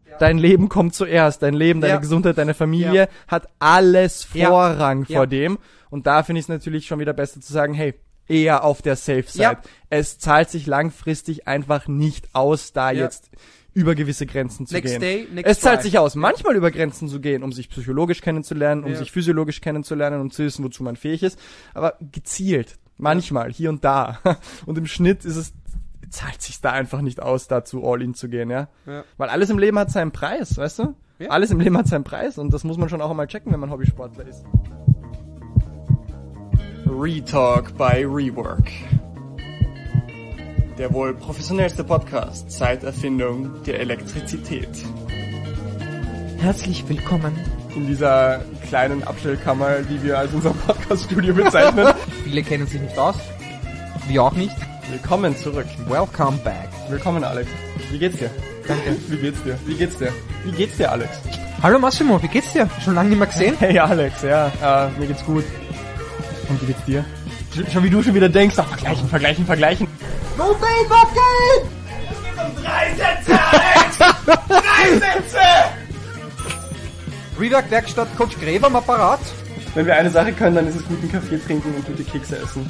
Dein Leben kommt zuerst, dein Leben, deine Gesundheit, deine Familie hat alles Vorrang vor dem. Und da finde ich es natürlich schon wieder besser zu sagen, hey, eher auf der Safe-Side. Ja. Es zahlt sich langfristig einfach nicht aus, da jetzt über gewisse Grenzen zu gehen. Es zahlt sich aus, manchmal über Grenzen zu gehen, um sich psychologisch kennenzulernen, um sich physiologisch kennenzulernen, um zu wissen, wozu man fähig ist. Aber gezielt, manchmal, hier und da. Und im Schnitt zahlt sich da einfach nicht aus, dazu all in zu gehen, ja. Weil alles im Leben hat seinen Preis, weißt du? Ja. Alles im Leben hat seinen Preis und das muss man schon auch einmal checken, wenn man Hobbysportler ist. Retalk by Rework. Der wohl professionellste Podcast seit Erfindung der Elektrizität. Herzlich willkommen in dieser kleinen Abstellkammer, die wir als unser Podcast-Studio bezeichnen. Viele kennen sich nicht aus, wir auch nicht. Willkommen zurück. Welcome back. Willkommen, Alex. Wie geht's dir? Danke. Wie geht's dir? Wie geht's dir? Wie geht's dir, Alex? Hallo Massimo, wie geht's dir? Schon lange nicht mehr gesehen? Hey Alex, mir geht's gut. Und wie geht's dir? Schon wie du schon wieder denkst, vergleichen. No pain, no gain! Es geht um 3 Sätze, Alex! 3 Sätze! Rework Werkstatt Coach Gräber am Apparat. Wenn wir eine Sache können, dann ist es guten Kaffee trinken und gute Kekse essen.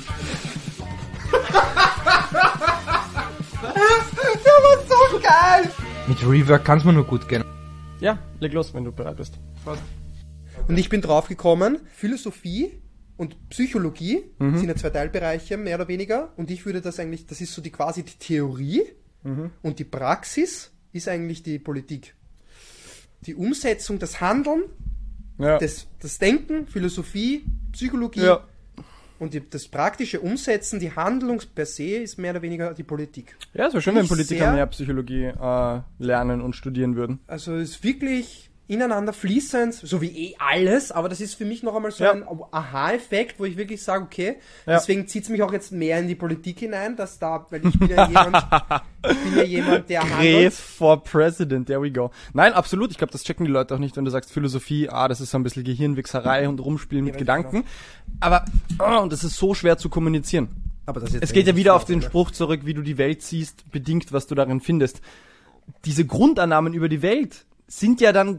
Der war so geil! Mit Rework kann's mir nur gut gehen. Ja, leg los, wenn du bereit bist. Was? Und ich bin draufgekommen, Philosophie und Psychologie sind ja 2 Teilbereiche, mehr oder weniger. Und ich würde das ist so quasi die Theorie und die Praxis ist eigentlich die Politik. Die Umsetzung, das Handeln, das Denken, Philosophie, Psychologie und das praktische Umsetzen, die Handlung per se ist mehr oder weniger die Politik. Ja, es wäre schön, wenn Politiker mehr Psychologie lernen und studieren würden. Also es ist wirklich ineinander fließend, so wie alles, aber das ist für mich noch einmal so ein Aha-Effekt, wo ich wirklich sage, okay, deswegen zieht es mich auch jetzt mehr in die Politik hinein, weil ich bin ja jemand, der handelt. Gref for President, there we go. Nein, absolut, ich glaube, das checken die Leute auch nicht, wenn du sagst Philosophie, das ist so ein bisschen Gehirnwichserei und Rumspielen mit Gedanken, aber und das ist so schwer zu kommunizieren. Aber das es geht ja wieder auf den Spruch zurück, wie du die Welt siehst, bedingt, was du darin findest. Diese Grundannahmen über die Welt sind ja dann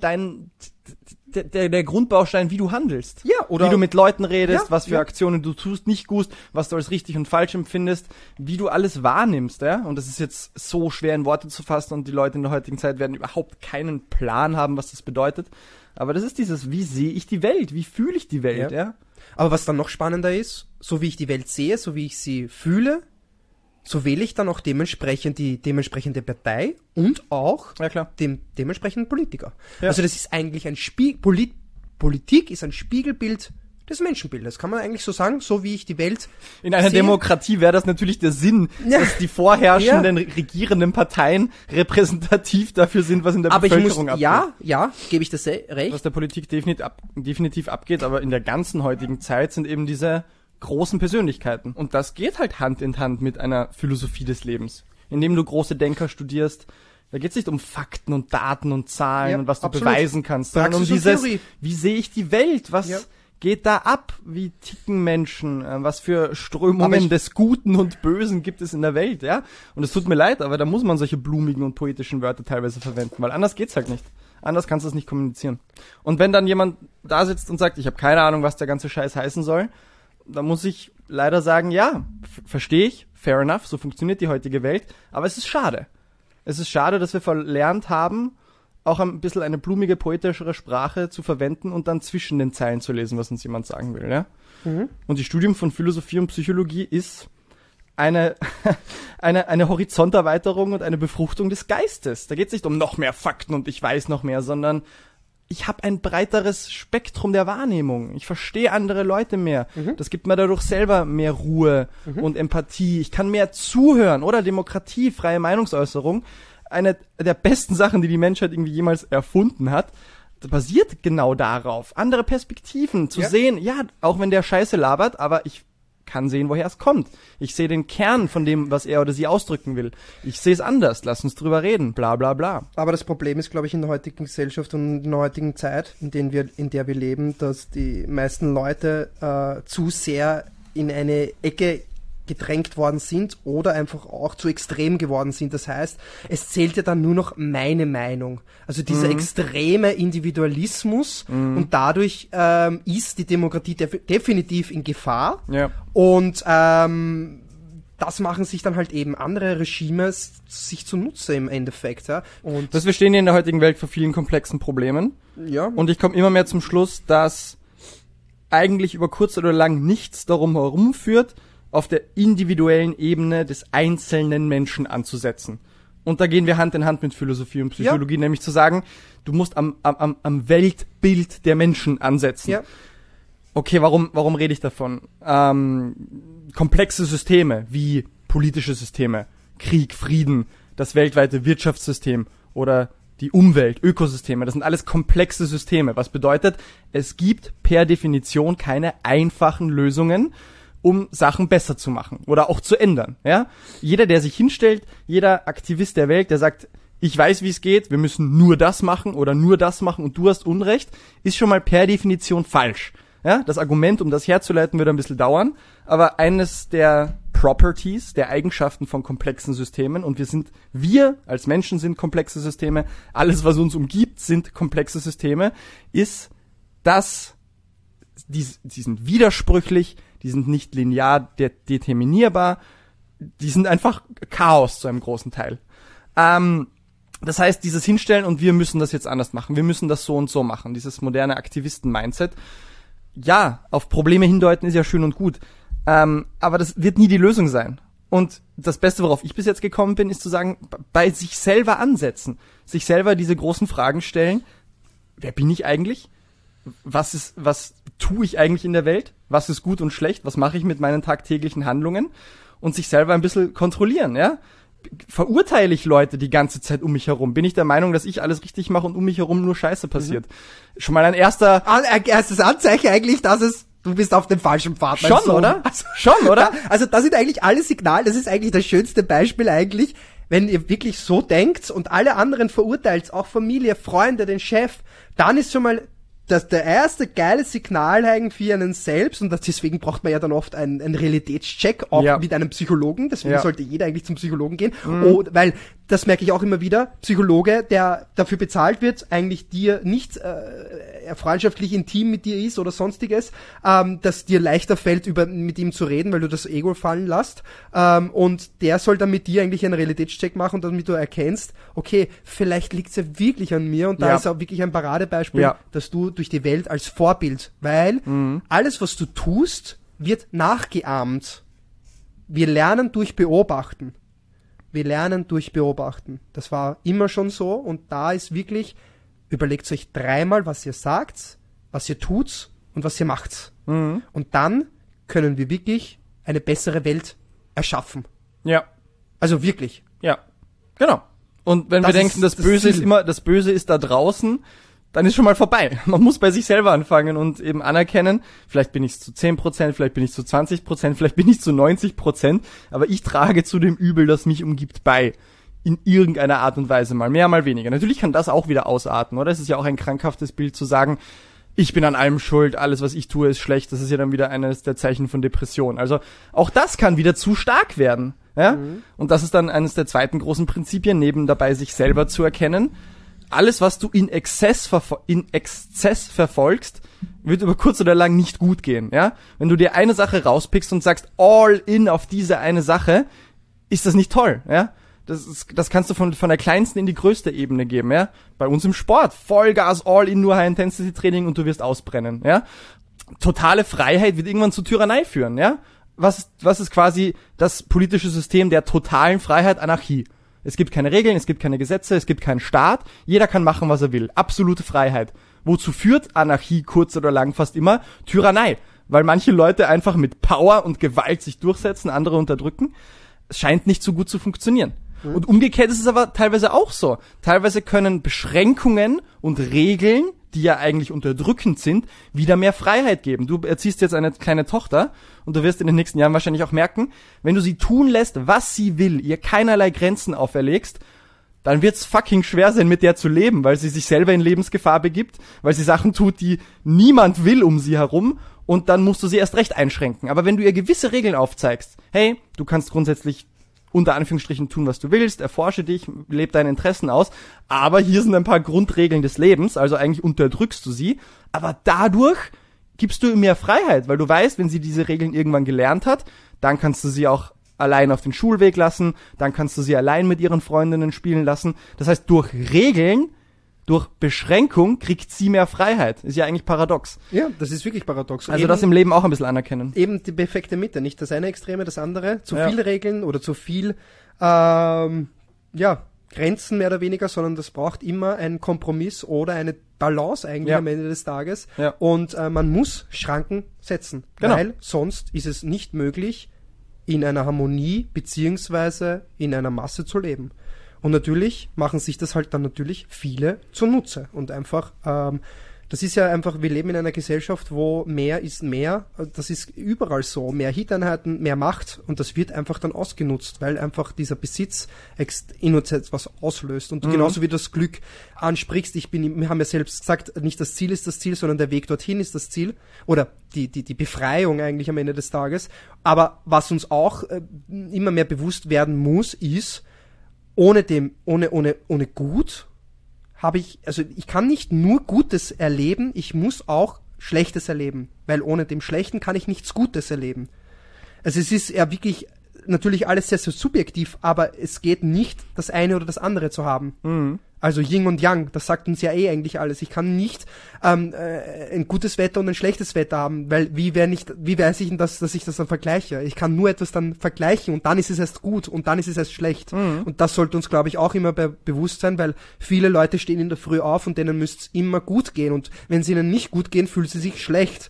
der Grundbaustein, wie du handelst. Ja, oder wie du mit Leuten redest, was für Aktionen du tust, nicht tust, was du als richtig und falsch empfindest, wie du alles wahrnimmst, ja? Und das ist jetzt so schwer in Worte zu fassen und die Leute in der heutigen Zeit werden überhaupt keinen Plan haben, was das bedeutet. Aber das ist dieses, wie sehe ich die Welt? Wie fühle ich die Welt, ja? Aber was dann noch spannender ist, so wie ich die Welt sehe, so wie ich sie fühle, so wähle ich dann auch dementsprechend die dementsprechende Partei und auch den dementsprechenden Politiker. Ja. Also das ist eigentlich ein Politik ist ein Spiegelbild des Menschenbildes. Kann man eigentlich so sagen, so wie ich die Welt in einer Demokratie wäre das natürlich der Sinn, dass die vorherrschenden regierenden Parteien repräsentativ dafür sind, was in der Bevölkerung abgeht. Ja, gebe ich das recht. Was der Politik definitiv abgeht, aber in der ganzen heutigen Zeit sind eben diese großen Persönlichkeiten. Und das geht halt Hand in Hand mit einer Philosophie des Lebens. Indem du große Denker studierst, da geht es nicht um Fakten und Daten und Zahlen und was du beweisen kannst, sondern um dieses, wie sehe ich die Welt, was geht da ab, wie ticken Menschen, was für Strömungen des Guten und Bösen gibt es in der Welt, ja? Und es tut mir leid, aber da muss man solche blumigen und poetischen Wörter teilweise verwenden, weil anders geht's halt nicht. Anders kannst du es nicht kommunizieren. Und wenn dann jemand da sitzt und sagt, ich habe keine Ahnung, was der ganze Scheiß heißen soll, da muss ich leider sagen, verstehe ich, fair enough, so funktioniert die heutige Welt, aber es ist schade. Es ist schade, dass wir verlernt haben, auch ein bisschen eine blumige, poetischere Sprache zu verwenden und dann zwischen den Zeilen zu lesen, was uns jemand sagen will, ja? Und die Studium von Philosophie und Psychologie ist eine Horizonterweiterung und eine Befruchtung des Geistes. Da geht es nicht um noch mehr Fakten und ich weiß noch mehr, sondern ich habe ein breiteres Spektrum der Wahrnehmung. Ich verstehe andere Leute mehr. Das gibt mir dadurch selber mehr Ruhe und Empathie. Ich kann mehr zuhören, oder? Demokratie, freie Meinungsäußerung. Eine der besten Sachen, die die Menschheit irgendwie jemals erfunden hat, basiert genau darauf. Andere Perspektiven zu sehen. Ja, auch wenn der Scheiße labert, aber ich kann sehen, woher es kommt. Ich sehe den Kern von dem, was er oder sie ausdrücken will. Ich sehe es anders, lass uns drüber reden, bla bla bla. Aber das Problem ist, glaube ich, in der heutigen Gesellschaft und in der heutigen Zeit, in der wir leben, dass die meisten Leute zu sehr in eine Ecke gedrängt worden sind oder einfach auch zu extrem geworden sind. Das heißt, es zählt ja dann nur noch meine Meinung. Also dieser extreme Individualismus und dadurch ist die Demokratie definitiv in Gefahr. Ja. Und das machen sich dann halt eben andere Regime sich zunutze im Endeffekt. Ja. Und wir stehen hier in der heutigen Welt vor vielen komplexen Problemen. ja. Und ich komme immer mehr zum Schluss, dass eigentlich über kurz oder lang nichts darum herumführt, auf der individuellen Ebene des einzelnen Menschen anzusetzen. Und da gehen wir Hand in Hand mit Philosophie und Psychologie, nämlich zu sagen, du musst am Weltbild der Menschen ansetzen. Ja. Okay, warum rede ich davon? Komplexe Systeme wie politische Systeme, Krieg, Frieden, das weltweite Wirtschaftssystem oder die Umwelt, Ökosysteme, das sind alles komplexe Systeme. Was bedeutet, es gibt per Definition keine einfachen Lösungen, um Sachen besser zu machen oder auch zu ändern. Ja? Jeder, der sich hinstellt, jeder Aktivist der Welt, der sagt, ich weiß, wie es geht, wir müssen nur das machen oder nur das machen und du hast Unrecht, ist schon mal per Definition falsch. Ja, das Argument, um das herzuleiten, wird ein bisschen dauern, aber eines der Properties, der Eigenschaften von komplexen Systemen, und wir als Menschen sind komplexe Systeme, alles, was uns umgibt, sind komplexe Systeme, ist, dass die sind widersprüchlich, die sind nicht linear determinierbar, die sind einfach Chaos zu einem großen Teil. Das heißt, dieses Hinstellen und wir müssen das jetzt anders machen, wir müssen das so und so machen, dieses moderne Aktivisten-Mindset. Ja, auf Probleme hindeuten ist ja schön und gut, aber das wird nie die Lösung sein. Und das Beste, worauf ich bis jetzt gekommen bin, ist zu sagen, bei sich selber ansetzen, sich selber diese großen Fragen stellen, wer bin ich eigentlich? Was tue ich eigentlich in der Welt? Was ist gut und schlecht? Was mache ich mit meinen tagtäglichen Handlungen? Und sich selber ein bisschen kontrollieren, ja? Verurteile ich Leute die ganze Zeit um mich herum? Bin ich der Meinung, dass ich alles richtig mache und um mich herum nur Scheiße passiert? Schon mal ein erstes Anzeichen eigentlich, dass du bist auf dem falschen Pfad. Schon, oder? Schon, oder? Ja, also das sind eigentlich alle Signale, das ist eigentlich das schönste Beispiel eigentlich, wenn ihr wirklich so denkt und alle anderen verurteilt, auch Familie, Freunde, den Chef, dann ist schon mal das der erste geile Signal eigentlich für einen selbst, und deswegen braucht man ja dann oft einen Realitätscheck, auch mit einem Psychologen, deswegen sollte jeder eigentlich zum Psychologen gehen, weil das merke ich auch immer wieder, Psychologe, der dafür bezahlt wird, eigentlich dir nicht freundschaftlich intim mit dir ist oder sonstiges, dass dir leichter fällt, mit ihm zu reden, weil du das Ego fallen lässt, und der soll dann mit dir eigentlich einen Realitätscheck machen, damit du erkennst, okay, vielleicht liegt's ja wirklich an mir, und da ist auch wirklich ein Paradebeispiel, dass du durch die Welt als Vorbild, weil alles, was du tust, wird nachgeahmt. Wir lernen durch Beobachten. Das war immer schon so, und da ist wirklich, überlegt euch dreimal, was ihr sagt, was ihr tut und was ihr macht. Und dann können wir wirklich eine bessere Welt erschaffen. Ja. Also wirklich. Ja. Genau. Und wenn wir denken, das Böse ist da draußen, dann ist schon mal vorbei. Man muss bei sich selber anfangen und eben anerkennen, vielleicht bin ich zu 10%, vielleicht bin ich zu 20%, vielleicht bin ich zu 90%, aber ich trage zu dem Übel, das mich umgibt, bei. In irgendeiner Art und Weise, mal mehr, mal weniger. Natürlich kann das auch wieder ausarten, oder? Es ist ja auch ein krankhaftes Bild zu sagen, ich bin an allem schuld, alles, was ich tue, ist schlecht. Das ist ja dann wieder eines der Zeichen von Depression. Also auch das kann wieder zu stark werden. Ja? Und das ist dann eines der zweiten großen Prinzipien, neben dabei sich selber zu erkennen. Alles, was du in Exzess verfolgst, wird über kurz oder lang nicht gut gehen. Ja? Wenn du dir eine Sache rauspickst und sagst, all in auf diese eine Sache, ist das nicht toll. Ja? Das kannst du von der kleinsten in die größte Ebene geben, ja. Bei uns im Sport, Vollgas, all in, nur High-Intensity-Training und du wirst ausbrennen, ja. Totale Freiheit wird irgendwann zur Tyrannei führen, ja. Was ist quasi das politische System der totalen Freiheit? Anarchie. Es gibt keine Regeln, es gibt keine Gesetze, es gibt keinen Staat. Jeder kann machen, was er will. Absolute Freiheit. Wozu führt Anarchie kurz oder lang fast immer? Tyrannei. Weil manche Leute einfach mit Power und Gewalt sich durchsetzen, andere unterdrücken. Es scheint nicht so gut zu funktionieren. Und umgekehrt ist es aber teilweise auch so. Teilweise können Beschränkungen und Regeln, die ja eigentlich unterdrückend sind, wieder mehr Freiheit geben. Du erziehst jetzt eine kleine Tochter und du wirst in den nächsten Jahren wahrscheinlich auch merken, wenn du sie tun lässt, was sie will, ihr keinerlei Grenzen auferlegst, dann wird's fucking schwer sein, mit der zu leben, weil sie sich selber in Lebensgefahr begibt, weil sie Sachen tut, die niemand will um sie herum, und dann musst du sie erst recht einschränken. Aber wenn du ihr gewisse Regeln aufzeigst, hey, du kannst grundsätzlich unter Anführungsstrichen tun, was du willst, erforsche dich, lebe deine Interessen aus, aber hier sind ein paar Grundregeln des Lebens, also eigentlich unterdrückst du sie, aber dadurch gibst du ihr mehr Freiheit, weil du weißt, wenn sie diese Regeln irgendwann gelernt hat, dann kannst du sie auch allein auf den Schulweg lassen, dann kannst du sie allein mit ihren Freundinnen spielen lassen. Das heißt, durch Regeln, durch Beschränkung kriegt sie mehr Freiheit. Ist ja eigentlich paradox. Ja, das ist wirklich paradox. Also das im Leben auch ein bisschen anerkennen. Eben die perfekte Mitte, nicht das eine Extreme, das andere. Zu Ja. viele Regeln oder zu viel, Grenzen mehr oder weniger, sondern das braucht immer einen Kompromiss oder eine Balance eigentlich Ja. am Ende des Tages. Ja. Und man muss Schranken setzen, Genau. weil sonst ist es nicht möglich, in einer Harmonie beziehungsweise in einer Masse zu leben. Und natürlich machen sich das halt dann natürlich viele zunutze. Und einfach, das ist ja einfach, wir leben in einer Gesellschaft, wo mehr ist mehr. Das ist überall so. Mehr Hiteinheiten, mehr Macht. Und das wird einfach dann ausgenutzt, weil einfach dieser Besitz in uns etwas auslöst. Und genauso wie du das Glück ansprichst, wir haben ja selbst gesagt, nicht das Ziel ist das Ziel, sondern der Weg dorthin ist das Ziel. Oder die Befreiung eigentlich am Ende des Tages. Aber was uns auch immer mehr bewusst werden muss, ist, ohne Gut ich kann nicht nur Gutes erleben, ich muss auch Schlechtes erleben, weil ohne dem Schlechten kann ich nichts Gutes erleben. Also es ist ja wirklich natürlich alles sehr, sehr subjektiv, aber es geht nicht, das eine oder das andere zu haben. Mhm. Also Yin und Yang, das sagt uns ja eigentlich alles. Ich kann nicht ein gutes Wetter und ein schlechtes Wetter haben, weil wie weiß ich denn, dass ich das dann vergleiche? Ich kann nur etwas dann vergleichen und dann ist es erst gut und dann ist es erst schlecht. Mhm. Und das sollte uns, glaube ich, auch immer bewusst sein, weil viele Leute stehen in der Früh auf und denen müsste es immer gut gehen und wenn es ihnen nicht gut gehen, fühlen sie sich schlecht.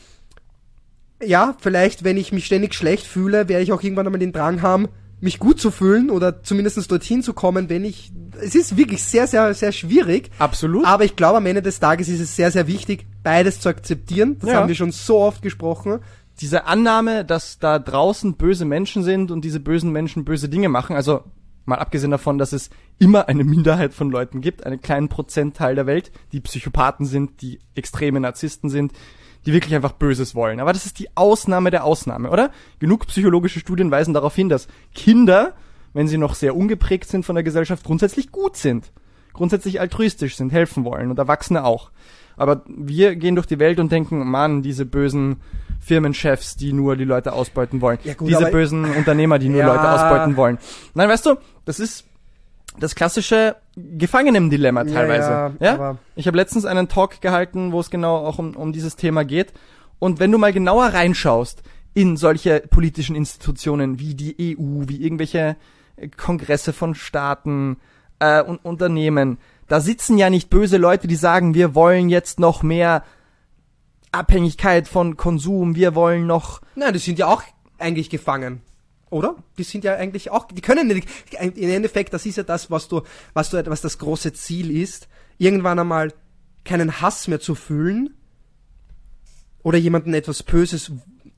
Ja, vielleicht, wenn ich mich ständig schlecht fühle, werde ich auch irgendwann einmal den Drang haben, mich gut zu fühlen oder zumindest dorthin zu kommen, es ist wirklich sehr, sehr, sehr schwierig. Absolut. Aber ich glaube, am Ende des Tages ist es sehr, sehr wichtig, beides zu akzeptieren. Das Ja. haben wir schon so oft gesprochen. Diese Annahme, dass da draußen böse Menschen sind und diese bösen Menschen böse Dinge machen, also mal abgesehen davon, dass es immer eine Minderheit von Leuten gibt, einen kleinen Prozentteil der Welt, die Psychopathen sind, die extreme Narzissten sind, die wirklich einfach Böses wollen. Aber das ist die Ausnahme der Ausnahme, oder? Genug psychologische Studien weisen darauf hin, dass Kinder, wenn sie noch sehr ungeprägt sind von der Gesellschaft, grundsätzlich gut sind, grundsätzlich altruistisch sind, helfen wollen und Erwachsene auch. Aber wir gehen durch die Welt und denken, Mann, diese bösen Firmenchefs, die nur die Leute ausbeuten wollen. Ja gut, diese aber- bösen Unternehmer, die nur Ja. Leute ausbeuten wollen. Nein, weißt du, das ist das klassische Gefangenendilemma teilweise. Ja, aber- Ich habe letztens einen Talk gehalten, wo es genau auch um dieses Thema geht. Und wenn du mal genauer reinschaust in solche politischen Institutionen wie die EU, wie irgendwelche Kongresse von Staaten und Unternehmen, da sitzen ja nicht böse Leute, die sagen, wir wollen jetzt noch mehr Abhängigkeit von Konsum, wir wollen noch... Nein, die sind ja auch eigentlich gefangen. Oder? Die sind ja eigentlich auch, die können nicht, im Endeffekt, das ist ja das, was das große Ziel ist, irgendwann einmal keinen Hass mehr zu fühlen oder jemandem etwas Böses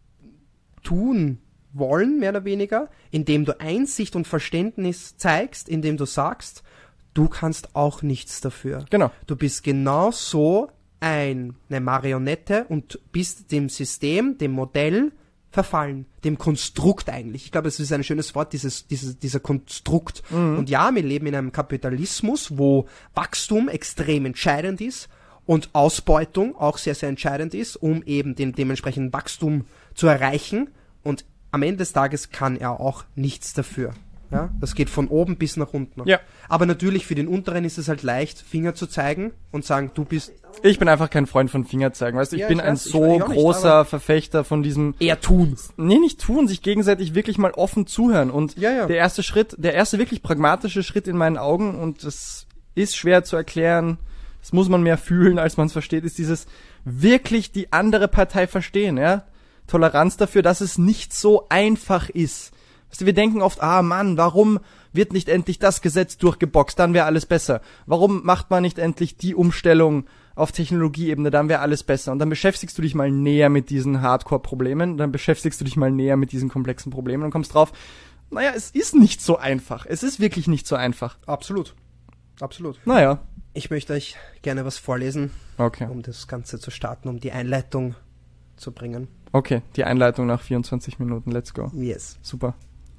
tun wollen, mehr oder weniger, indem du Einsicht und Verständnis zeigst, indem du sagst, du kannst auch nichts dafür. Genau. Du bist genauso eine Marionette und bist dem System, dem Modell verfallen, dem Konstrukt eigentlich. Ich glaube, das ist ein schönes Wort, dieser Konstrukt. Und ja, wir leben in einem Kapitalismus, wo Wachstum extrem entscheidend ist und Ausbeutung auch sehr, sehr entscheidend ist, um eben den dementsprechenden Wachstum zu erreichen. Und am Ende des Tages kann er auch nichts dafür. Ja, das geht von oben bis nach unten. Ja. Aber natürlich für den Unteren ist es halt leicht, Finger zu zeigen und sagen, du bist Ich bin einfach kein Freund von Fingerzeigen, weißt du, ich Ja, bin ich ein weiß, ich so auch nicht, großer aber- Verfechter von diesem eher tun. Nee, nicht tun, sich gegenseitig wirklich mal offen zuhören. Und Ja, ja. der erste wirklich pragmatische Schritt in meinen Augen, und das ist schwer zu erklären, das muss man mehr fühlen, als man es versteht, ist dieses wirklich die andere Partei verstehen, ja? Toleranz dafür, dass es nicht so einfach ist. Weißt du, wir denken oft, Mann, warum wird nicht endlich das Gesetz durchgeboxt, dann wäre alles besser. Warum macht man nicht endlich die Umstellung auf Technologieebene, dann wäre alles besser. Und dann beschäftigst du dich mal näher mit diesen Hardcore-Problemen, dann beschäftigst du dich mal näher mit diesen komplexen Problemen und kommst drauf, naja, es ist nicht so einfach. Es ist wirklich nicht so einfach. Absolut. absolut. Naja, Ich möchte euch gerne was vorlesen, okay. um das Ganze zu starten, um die Einleitung zu bringen. Okay, die Einleitung nach 24 Minuten. Let's go. Yes. Super.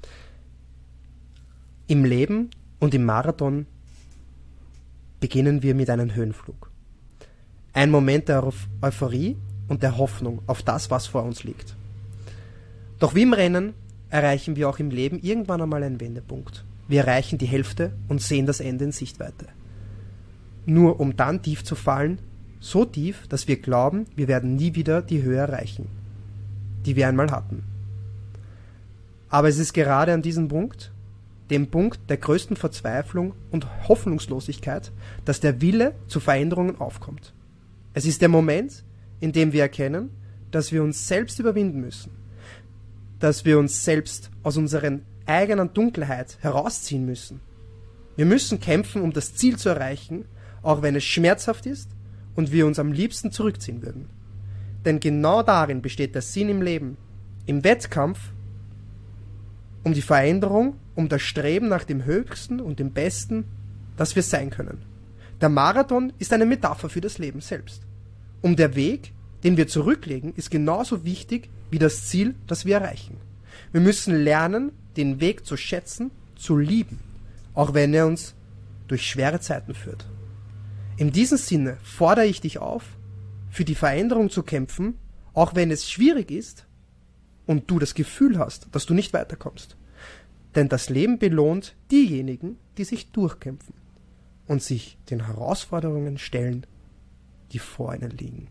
Im Leben und im Marathon beginnen wir mit einem Höhenflug. Ein Moment der Euphorie und der Hoffnung auf das, was vor uns liegt. Doch wie im Rennen erreichen wir auch im Leben irgendwann einmal einen Wendepunkt. Wir erreichen die Hälfte und sehen das Ende in Sichtweite. Nur um dann tief zu fallen, so tief, dass wir glauben, wir werden nie wieder die Höhe erreichen, die wir einmal hatten. Aber es ist gerade an diesem Punkt, dem Punkt der größten Verzweiflung und Hoffnungslosigkeit, dass der Wille zu Veränderungen aufkommt. Es ist der Moment, in dem wir erkennen, dass wir uns selbst überwinden müssen, dass wir uns selbst aus unserer eigenen Dunkelheit herausziehen müssen. Wir müssen kämpfen, um das Ziel zu erreichen, auch wenn es schmerzhaft ist und wir uns am liebsten zurückziehen würden. Denn genau darin besteht der Sinn im Leben, im Wettkampf, um die Veränderung, um das Streben nach dem Höchsten und dem Besten, das wir sein können. Der Marathon ist eine Metapher für das Leben selbst. Und der Weg, den wir zurücklegen, ist genauso wichtig wie das Ziel, das wir erreichen. Wir müssen lernen, den Weg zu schätzen, zu lieben, auch wenn er uns durch schwere Zeiten führt. In diesem Sinne fordere ich dich auf, für die Veränderung zu kämpfen, auch wenn es schwierig ist und du das Gefühl hast, dass du nicht weiterkommst. Denn das Leben belohnt diejenigen, die sich durchkämpfen und sich den Herausforderungen stellen, die vor ihnen liegen.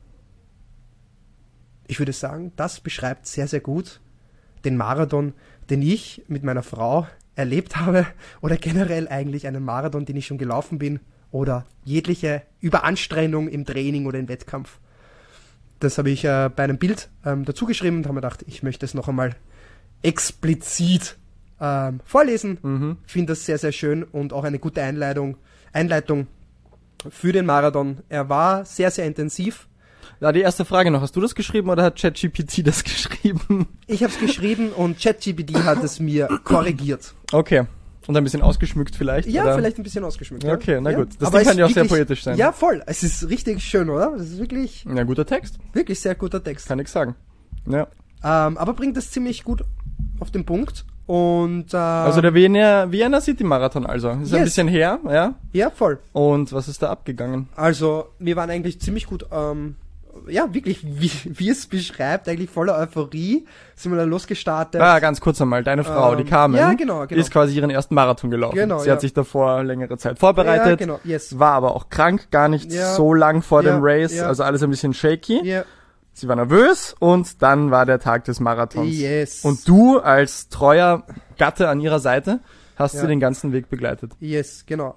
Ich würde sagen, das beschreibt sehr, sehr gut den Marathon, den ich mit meiner Frau erlebt habe oder generell eigentlich einen Marathon, den ich schon gelaufen bin oder jegliche Überanstrengung im Training oder im Wettkampf. Das habe ich bei einem Bild dazu geschrieben und habe mir gedacht, ich möchte es noch einmal explizit vorlesen. Finde das sehr, sehr schön und auch eine gute Einleitung für den Marathon. Er war sehr, sehr intensiv. Ja, die erste Frage noch. Hast du das geschrieben oder hat ChatGPT das geschrieben? Ich habe es geschrieben und ChatGPT hat es mir korrigiert. Okay. Und ein bisschen ausgeschmückt vielleicht? Ja, oder? Vielleicht ein bisschen ausgeschmückt. Okay, na ja. gut. Das Aber Ding kann es ja auch ist sehr wirklich, poetisch sein. Ja, voll. Es ist richtig schön, oder? Das ist wirklich, Ja, guter Text. wirklich sehr guter Text. Kann ich sagen. Ja. Aber bringt das ziemlich gut auf den Punkt. Und Also der Vienna City Marathon also. Ist ein bisschen her, ja? Ja, voll. Und was ist da abgegangen? Also, wir waren eigentlich ziemlich gut, ja, wirklich, wie es beschreibt, eigentlich voller Euphorie, sind wir dann losgestartet. Ganz kurz einmal, deine Frau, die Carmen, ja, genau. ist quasi ihren ersten Marathon gelaufen. Genau, Sie hat sich davor längere Zeit vorbereitet, Ja, genau, yes. war aber auch krank, gar nicht Ja. so lang vor Ja, dem Race, ja. also alles ein bisschen shaky. Ja, Sie war nervös und dann war der Tag des Marathons. yes. Und du als treuer Gatte an ihrer Seite hast Ja. sie den ganzen Weg begleitet. Yes, genau.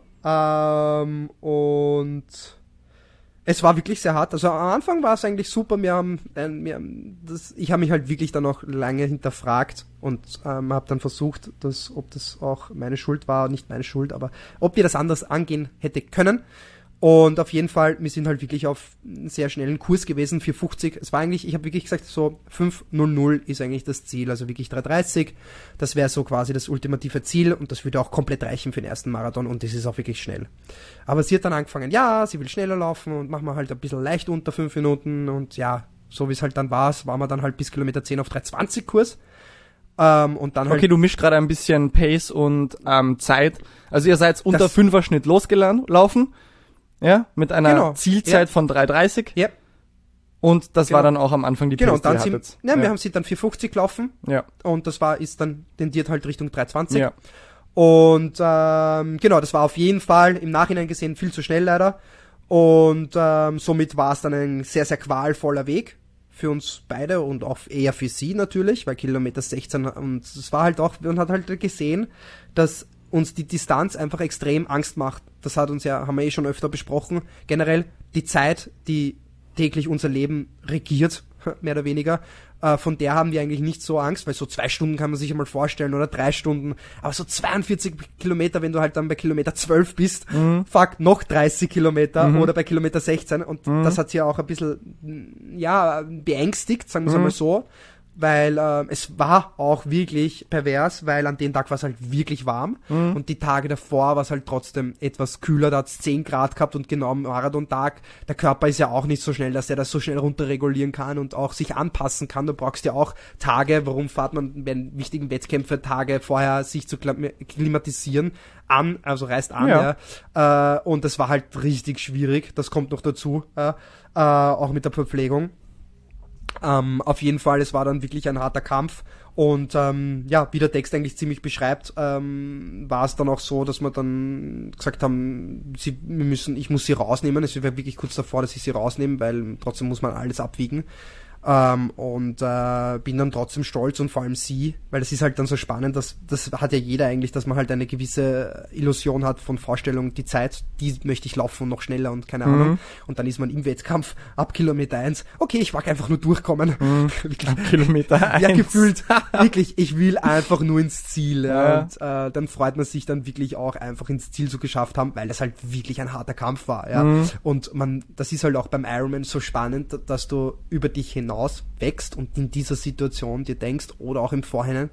Und es war wirklich sehr hart. Also am Anfang war es eigentlich super. Ich habe mich halt wirklich dann auch lange hinterfragt und habe dann versucht, ob das auch meine Schuld war, nicht meine Schuld, aber ob wir das anders angehen hätte können. Und auf jeden Fall, wir sind halt wirklich auf einen sehr schnellen Kurs gewesen, 4:50. Es war eigentlich, ich habe wirklich gesagt, so 5:00 ist eigentlich das Ziel, also wirklich 3:30. Das wäre so quasi das ultimative Ziel und das würde auch komplett reichen für den ersten Marathon und das ist auch wirklich schnell. Aber sie hat dann angefangen, ja, sie will schneller laufen und machen wir halt ein bisschen leicht unter 5 Minuten und ja, so wie es halt dann war, waren wir dann halt bis Kilometer 10 auf 3:20 Kurs. Und dann halt Okay, du mischst gerade ein bisschen Pace und Zeit. Also ihr seid unter 5er Schnitt losgelaufen. Ja, mit einer Genau. Zielzeit Ja. von 3:30. Ja. Und das Genau. war dann auch am Anfang die Genau, Pace, und dann die ihr hattet. wir haben sie dann 4:50 gelaufen Ja, und das ist dann tendiert halt Richtung 3:20. ja. Und genau, das war auf jeden Fall im Nachhinein gesehen viel zu schnell leider. Und somit war es dann ein sehr, sehr qualvoller Weg für uns beide und auch eher für sie natürlich, weil Kilometer 16 und es war halt auch, man hat halt gesehen, dass uns die Distanz einfach extrem Angst macht. Das haben wir schon öfter besprochen. Generell die Zeit, die täglich unser Leben regiert, mehr oder weniger, von der haben wir eigentlich nicht so Angst, weil so 2 Stunden kann man sich einmal vorstellen oder 3 Stunden, aber so 42 Kilometer, wenn du halt dann bei Kilometer 12 bist, fuck, noch 30 Kilometer oder bei Kilometer 16 und das hat sie ja auch ein bisschen, ja, beängstigt, sagen wir es einmal so. weil es war auch wirklich pervers, weil an dem Tag war es halt wirklich warm und die Tage davor war es halt trotzdem etwas kühler, da hat es 10 Grad gehabt und genau am Marathontag, der Körper ist ja auch nicht so schnell, dass er das so schnell runterregulieren kann und auch sich anpassen kann. Du brauchst ja auch Tage, warum fährt man bei wichtigen Wettkämpfen Tage vorher sich zu klimatisieren an, also reist an, ja. Und das war halt richtig schwierig, das kommt noch dazu, auch mit der Verpflegung. Auf jeden Fall, es war dann wirklich ein harter Kampf und wie der Text eigentlich ziemlich beschreibt, war es dann auch so, dass wir dann gesagt haben, ich muss sie rausnehmen. Es war wirklich kurz davor, dass ich sie rausnehme, weil trotzdem muss man alles abwiegen. Und bin dann trotzdem stolz und vor allem sie, weil das ist halt dann so spannend, das hat ja jeder eigentlich, dass man halt eine gewisse Illusion hat von Vorstellung, die Zeit, die möchte ich laufen und noch schneller und keine Ahnung. Und dann ist man im Wettkampf ab Kilometer 1, okay, ich mag einfach nur durchkommen. Ab Kilometer 1. Ja, gefühlt, wirklich, ich will einfach nur ins Ziel. Ja. Und dann freut man sich dann wirklich auch einfach ins Ziel so geschafft haben, weil das halt wirklich ein harter Kampf war. Ja. Und das ist halt auch beim Ironman so spannend, dass du über dich hinaus wächst und in dieser Situation dir denkst oder auch im Vorhinein,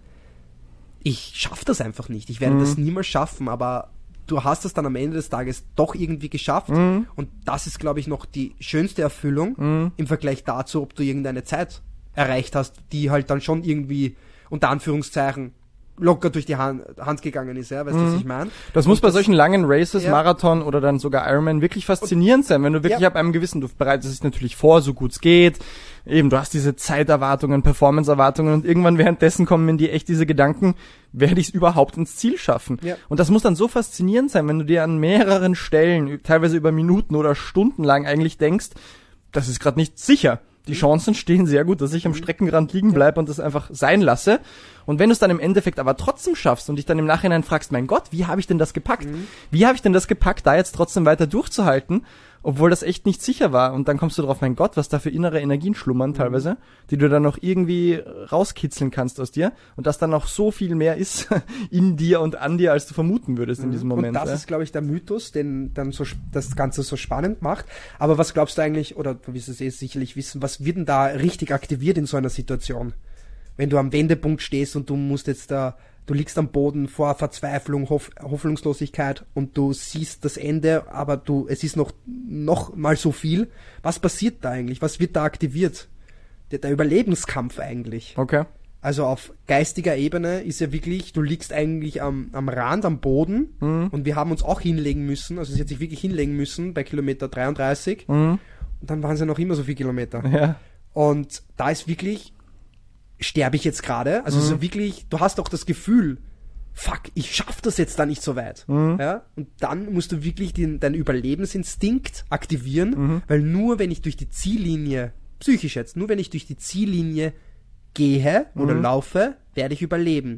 ich schaffe das einfach nicht, ich werde das niemals schaffen, aber du hast es dann am Ende des Tages doch irgendwie geschafft und das ist, glaube ich, noch die schönste Erfüllung im Vergleich dazu, ob du irgendeine Zeit erreicht hast, die halt dann schon irgendwie unter Anführungszeichen locker durch die Hand gegangen ist, ja, weißt du, was ich meine? Das muss bei solchen langen Races, Marathon oder dann sogar Ironman wirklich faszinierend sein, wenn du wirklich ab einem gewissen, du bereitest es natürlich vor, so gut es geht, eben, du hast diese Zeiterwartungen, Performance-Erwartungen und irgendwann währenddessen kommen in dir echt diese Gedanken, werde ich es überhaupt ins Ziel schaffen? Ja. Und das muss dann so faszinierend sein, wenn du dir an mehreren Stellen, teilweise über Minuten oder Stunden lang eigentlich denkst, das ist gerade nicht sicher. Die Chancen stehen sehr gut, dass ich am Streckenrand liegen bleibe und das einfach sein lasse. Und wenn du es dann im Endeffekt aber trotzdem schaffst und dich dann im Nachhinein fragst, mein Gott, wie habe ich denn das gepackt? Wie habe ich denn das gepackt, da jetzt trotzdem weiter durchzuhalten, obwohl das echt nicht sicher war? Und dann kommst du drauf, mein Gott, was da für innere Energien schlummern teilweise, die du dann noch irgendwie rauskitzeln kannst aus dir und dass dann noch so viel mehr ist in dir und an dir, als du vermuten würdest in diesem Moment. Und das ist, glaube ich, der Mythos, den dann so das Ganze so spannend macht. Aber was glaubst du eigentlich, oder du wirst es sicherlich wissen, was wird denn da richtig aktiviert in so einer Situation? Wenn du am Wendepunkt stehst und du musst jetzt du liegst am Boden vor Verzweiflung, Hoffnungslosigkeit und du siehst das Ende, aber es ist noch mal so viel. Was passiert da eigentlich? Was wird da aktiviert? Der Überlebenskampf eigentlich. Okay. Also auf geistiger Ebene ist ja wirklich, du liegst eigentlich am Rand, am Boden und wir haben uns auch hinlegen müssen, also sie hat sich wirklich hinlegen müssen bei Kilometer 33 und dann waren es ja noch immer so viele Kilometer. Ja. Und da ist wirklich, sterbe ich jetzt gerade? Also so wirklich, du hast auch das Gefühl, fuck, ich schaff das jetzt da nicht so weit. Ja? Und dann musst du wirklich deinen Überlebensinstinkt aktivieren, weil nur wenn ich durch die Ziellinie, psychisch jetzt, nur wenn ich durch die Ziellinie gehe oder laufe, werde ich überleben.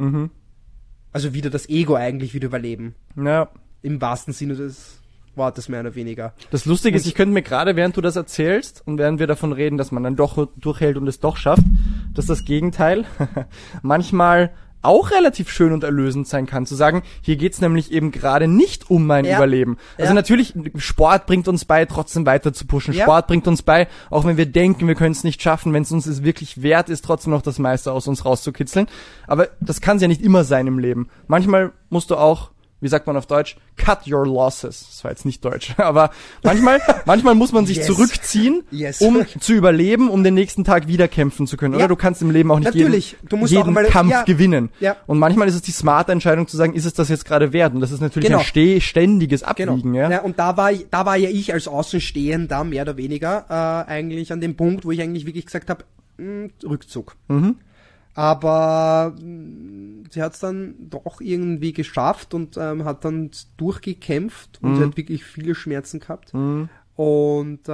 Also wieder das Ego eigentlich wieder überleben. Ja. Im wahrsten Sinne des Wortes mehr oder weniger. Das Lustige ist, ich könnte mir gerade, während du das erzählst und während wir davon reden, dass man dann doch durchhält und es doch schafft, dass das Gegenteil manchmal auch relativ schön und erlösend sein kann, zu sagen, hier geht's nämlich eben gerade nicht um mein Überleben. Also natürlich, Sport bringt uns bei, trotzdem weiter zu pushen. Sport bringt uns bei, auch wenn wir denken, wir können es nicht schaffen, wenn es uns es wirklich wert ist, trotzdem noch das meiste aus uns rauszukitzeln. Aber das kann es ja nicht immer sein im Leben. Manchmal musst du auch, wie sagt man auf Deutsch, cut your losses. Das war jetzt nicht Deutsch, aber manchmal muss man sich zurückziehen, um zu überleben, um den nächsten Tag wieder kämpfen zu können. Oder du kannst im Leben auch nicht jeden Kampf gewinnen. Ja. Und manchmal ist es die smarte Entscheidung zu sagen, ist es das jetzt gerade wert? Und das ist natürlich ein ständiges Abwiegen. Genau. Ja, und da war ja ich als Außenstehender mehr oder weniger eigentlich an dem Punkt, wo ich eigentlich wirklich gesagt habe, Rückzug. Aber sie hat es dann doch irgendwie geschafft und hat dann durchgekämpft und sie hat wirklich viele Schmerzen gehabt. Und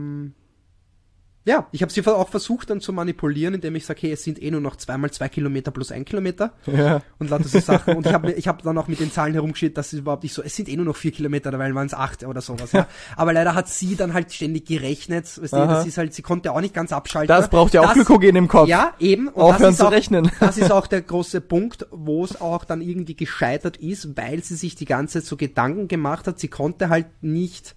ich habe sie auch versucht dann zu manipulieren, indem ich sage, hey, es sind nur noch 2x2 Kilometer plus 1 Kilometer. Ja. Und lauter so Sachen. Und ich hab dann auch mit den Zahlen herumgeschickt, dass es überhaupt nicht so, es sind nur noch 4 Kilometer, dabei waren es 8 oder sowas. Ja. Aber leider hat sie dann halt ständig gerechnet. Weißt du, das ist halt, sie konnte auch nicht ganz abschalten. Das braucht ja auch Glykogen im Kopf. Ja, eben. Und aufhören zu rechnen. Das ist auch der große Punkt, wo es auch dann irgendwie gescheitert ist, weil sie sich die ganze Zeit so Gedanken gemacht hat. Sie konnte halt nicht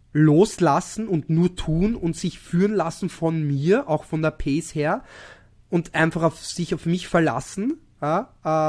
loslassen und nur tun und sich führen lassen von mir, auch von der Pace her. und einfach sich auf mich verlassen, ja,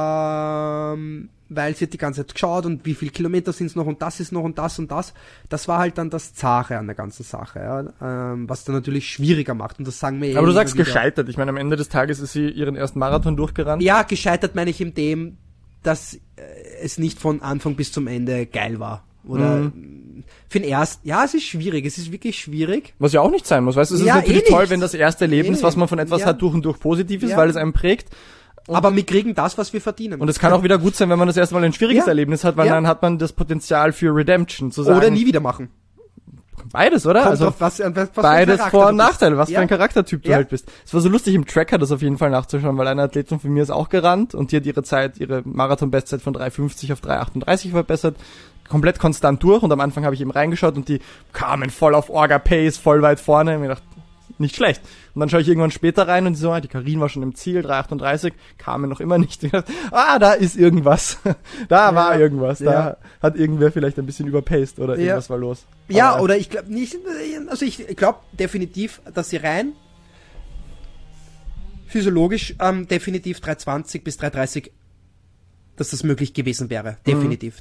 weil sie hat die ganze Zeit geschaut und wie viele Kilometer sind es noch und das ist noch und das und das. Das war halt dann das Zahre an der ganzen Sache, ja, was dann natürlich schwieriger macht und das sagen wir Aber du sagst gescheitert. Ich meine, am Ende des Tages ist sie ihren ersten Marathon durchgerannt. Ja, gescheitert meine ich in dem, dass es nicht von Anfang bis zum Ende geil war. Oder für den ersten, ja, es ist schwierig, es ist wirklich schwierig. Was ja auch nicht sein muss, weißt du, es ist natürlich toll, wenn das erste Erlebnis, was man von etwas hat, durch und durch positiv ist, weil es einem prägt. Aber wir kriegen das, was wir verdienen. Und es kann auch wieder gut sein, wenn man das erste Mal ein schwieriges Erlebnis hat, weil dann hat man das Potenzial für Redemption zu sagen. Oder nie wieder machen. Beides, oder? Kommt Also drauf, was beides Vor- und Nachteile, was für ein Charaktertyp du Ja. halt bist. Es war so lustig im Tracker das auf jeden Fall nachzuschauen, weil eine Athletin von mir ist auch gerannt und die hat ihre Marathon-Bestzeit von 3,50 auf 3,38 verbessert. Komplett konstant durch und am Anfang habe ich eben reingeschaut und die kamen voll auf Orga-Pace, voll weit vorne und mir gedacht, nicht schlecht. Und dann schaue ich irgendwann später rein und so, die Karin war schon im Ziel, 3,38, kamen noch immer nicht. Ich dachte, da ist irgendwas. Da war irgendwas. Da hat irgendwer vielleicht ein bisschen überpaced oder irgendwas war los. Ja, oder ich glaube nicht, also ich glaube definitiv, dass sie rein physiologisch definitiv 3,20 bis 3,30, dass das möglich gewesen wäre. Definitiv.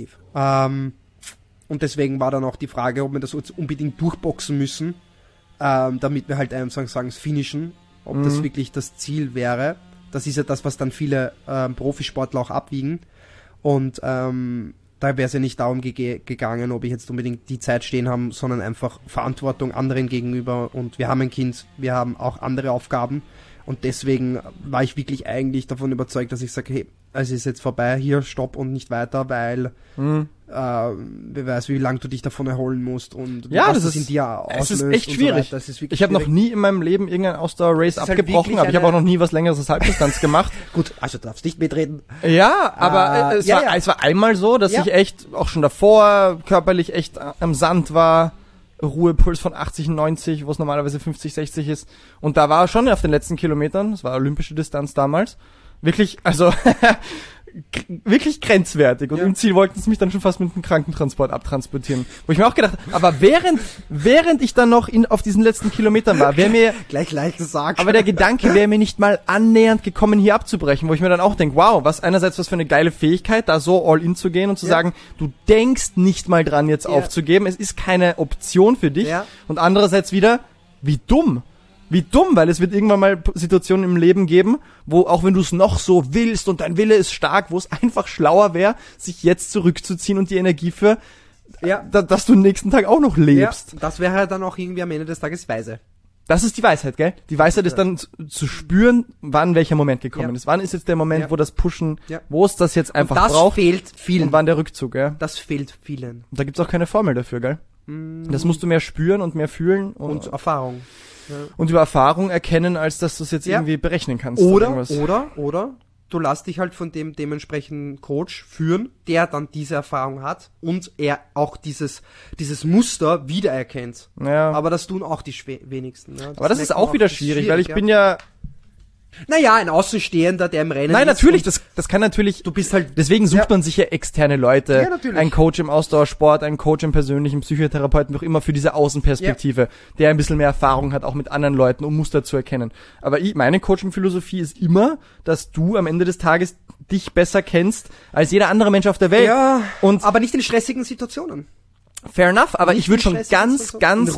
Und deswegen war dann auch die Frage, ob wir das jetzt unbedingt durchboxen müssen, damit wir halt einfach sagen, es finishen, ob das wirklich das Ziel wäre. Das ist ja das, was dann viele Profisportler auch abwiegen. Und da wäre es ja nicht darum gegangen, ob ich jetzt unbedingt die Zeit stehen habe, sondern einfach Verantwortung anderen gegenüber. Und wir haben ein Kind, wir haben auch andere Aufgaben. Und deswegen war ich wirklich eigentlich davon überzeugt, dass ich sage, hey, es ist jetzt vorbei, hier, stopp und nicht weiter, weil wer weiß, wie lange du dich davon erholen musst und was das in dir auslöst. Es ist echt schwierig. So ich habe noch nie in meinem Leben irgendein Ausdauer-Race abgebrochen, halt aber ich habe auch noch nie was Längeres als Halbdistanz gemacht. Gut, also du darfst nicht mitreden. Ja, aber es war einmal so, dass ich echt, auch schon davor, körperlich echt am Sand war, Ruhepuls von 80, 90, wo es normalerweise 50, 60 ist. Und da war schon auf den letzten Kilometern, das war olympische Distanz damals, wirklich, also wirklich grenzwertig. Und im Ziel wollten sie mich dann schon fast mit einem Krankentransport abtransportieren. Wo ich mir auch gedacht habe, aber während ich dann noch auf diesen letzten Kilometern war, wäre mir gleich zu sagen. Aber der Gedanke wäre mir nicht mal annähernd gekommen, hier abzubrechen, wo ich mir dann auch denke, wow, was für eine geile Fähigkeit, da so all in zu gehen und zu sagen, du denkst nicht mal dran, jetzt aufzugeben, es ist keine Option für dich. Ja. Und andererseits wieder, wie dumm, weil es wird irgendwann mal Situationen im Leben geben, wo auch wenn du es noch so willst und dein Wille ist stark, wo es einfach schlauer wäre, sich jetzt zurückzuziehen und die Energie für, dass du den nächsten Tag auch noch lebst. Ja, das wäre dann auch irgendwie am Ende des Tages weise. Das ist die Weisheit, gell? Die Weisheit ist dann zu spüren, wann welcher Moment gekommen ist. Wann ist jetzt der Moment, wo das Pushen, wo es das jetzt einfach das braucht. Das fehlt vielen. Und wann der Rückzug, ja? Das fehlt vielen. Und da gibt's auch keine Formel dafür, gell? Das musst du mehr spüren und mehr fühlen. Und Erfahrung. Ja. Und über Erfahrung erkennen, als dass du es jetzt irgendwie berechnen kannst. Oder du lässt dich halt von dem dementsprechenden Coach führen, der dann diese Erfahrung hat und er auch dieses Muster wiedererkennt. Ja. Aber das tun auch die wenigsten. Ja. Aber das ist auch wieder schwierig, weil ich bin ja... Naja, ein Außenstehender, der im Rennen Nein, natürlich, das kann natürlich, du bist halt, deswegen sucht man sich ja externe Leute, natürlich. Ein Coach im Ausdauersport, ein Coach im persönlichen Psychotherapeuten, wie auch immer für diese Außenperspektive, der ein bisschen mehr Erfahrung hat, auch mit anderen Leuten, um Muster zu erkennen. Aber meine Coaching-Philosophie ist immer, dass du am Ende des Tages dich besser kennst als jeder andere Mensch auf der Welt. Ja, aber nicht in stressigen Situationen. Fair enough, aber ich würde schon ganz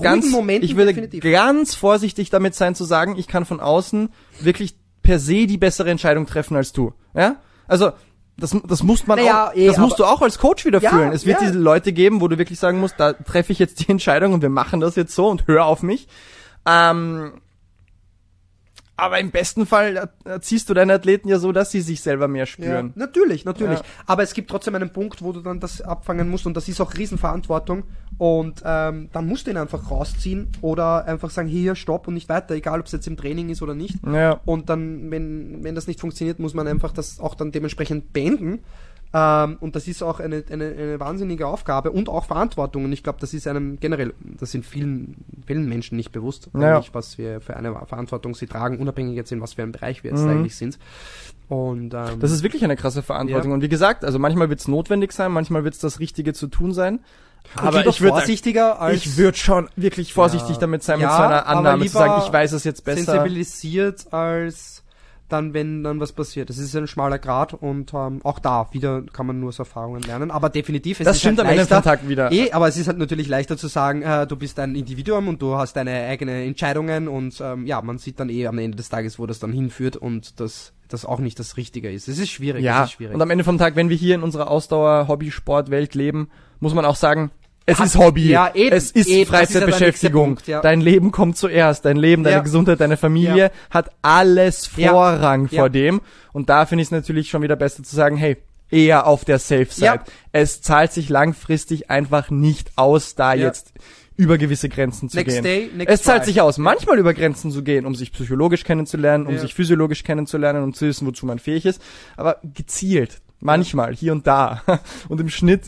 vorsichtig damit sein zu sagen, ich kann von außen wirklich per se die bessere Entscheidung treffen als du. Ja? Also, das muss man musst du auch als Coach wieder fühlen. Es wird diese Leute geben, wo du wirklich sagen musst, da treffe ich jetzt die Entscheidung und wir machen das jetzt so und hör auf mich. Aber im besten Fall erziehst du deine Athleten ja so, dass sie sich selber mehr spüren. Ja, natürlich. Ja. Aber es gibt trotzdem einen Punkt, wo du dann das abfangen musst und das ist auch Riesenverantwortung und dann musst du ihn einfach rausziehen oder einfach sagen, hier, stopp und nicht weiter, egal ob es jetzt im Training ist oder nicht. Ja. Und dann, wenn das nicht funktioniert, muss man einfach das auch dann dementsprechend beenden. Und das ist auch eine wahnsinnige Aufgabe und auch Verantwortung. Und ich glaube, das ist das sind vielen Menschen nicht bewusst, eigentlich, was wir für eine Verantwortung sie tragen, unabhängig jetzt in was für einem Bereich wir jetzt eigentlich sind. Und das ist wirklich eine krasse Verantwortung. Und wie gesagt, also manchmal wird es notwendig sein, manchmal wird es das Richtige zu tun sein. Aber ich würde schon wirklich vorsichtig damit sein, mit so einer Annahme zu sagen, ich weiß es jetzt besser. Sensibilisiert als dann, wenn dann was passiert. Das ist ein schmaler Grat und auch da wieder kann man nur aus Erfahrungen lernen. Aber definitiv, das stimmt halt am Ende vom Tag wieder. Aber es ist halt natürlich leichter zu sagen, du bist ein Individuum und du hast deine eigenen Entscheidungen und man sieht dann am Ende des Tages, wo das dann hinführt und das auch nicht das Richtige ist. Es ist schwierig. Und am Ende vom Tag, wenn wir hier in unserer Ausdauer-Hobby-Sport-Welt leben, muss man auch sagen, es ist Hobby, es ist Freizeitbeschäftigung, dein Leben kommt zuerst, dein Leben, deine Gesundheit, deine Familie hat alles Vorrang vor dem und da finde ich es natürlich schon wieder besser zu sagen, hey, eher auf der Safe-Side. Es zahlt sich langfristig einfach nicht aus, da jetzt über gewisse Grenzen zu gehen. Es zahlt sich aus, manchmal über Grenzen zu gehen, um sich psychologisch kennenzulernen, um sich physiologisch kennenzulernen, um zu wissen, wozu man fähig ist, aber gezielt, manchmal, hier und da und im Schnitt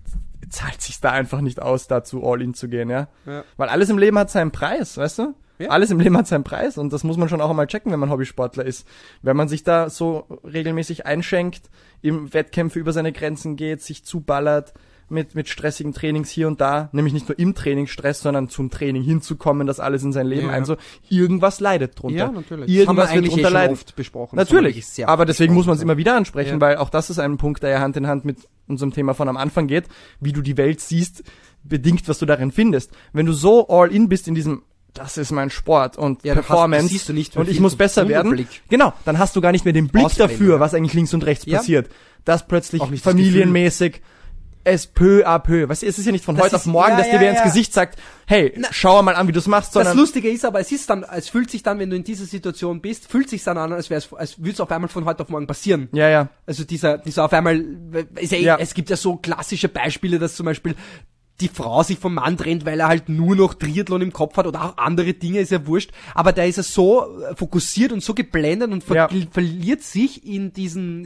zahlt sich da einfach nicht aus, dazu all in zu gehen, weil alles im Leben hat seinen Preis, weißt du? Ja. Alles im Leben hat seinen Preis und das muss man schon auch einmal checken, wenn man Hobbysportler ist. Wenn man sich da so regelmäßig einschenkt, im Wettkämpfe über seine Grenzen geht, sich zuballert, mit stressigen Trainings hier und da, nämlich nicht nur im Training Stress, sondern zum Training hinzukommen, das alles in sein Leben irgendwas leidet drunter. Ja, natürlich. Irgendwas wird drunter leiden. Oft besprochen. Natürlich, aber deswegen muss man es immer wieder ansprechen, weil auch das ist ein Punkt, der ja Hand in Hand mit unserem Thema von am Anfang geht, wie du die Welt siehst, bedingt, was du darin findest. Wenn du so all in bist in diesem das ist mein Sport und Performance siehst du nicht, und ich muss besser werden. Genau, dann hast du gar nicht mehr den Blick dafür, was eigentlich links und rechts passiert. Das plötzlich familienmäßig es peu à peu. Weißt du, es ist ja nicht von heute auf morgen, dass dir wer ins Gesicht sagt, hey, schau mal an, wie du es machst, sondern... Das Lustige ist aber, es fühlt sich dann, wenn du in dieser Situation bist, fühlt sich dann an, als würde es auf einmal von heute auf morgen passieren. Ja. Also dieser auf einmal, es gibt ja so klassische Beispiele, dass zum Beispiel die Frau sich vom Mann trennt, weil er halt nur noch Triathlon im Kopf hat oder auch andere Dinge, ist ja wurscht. Aber da ist er so fokussiert und so geblendet und verliert sich in diesen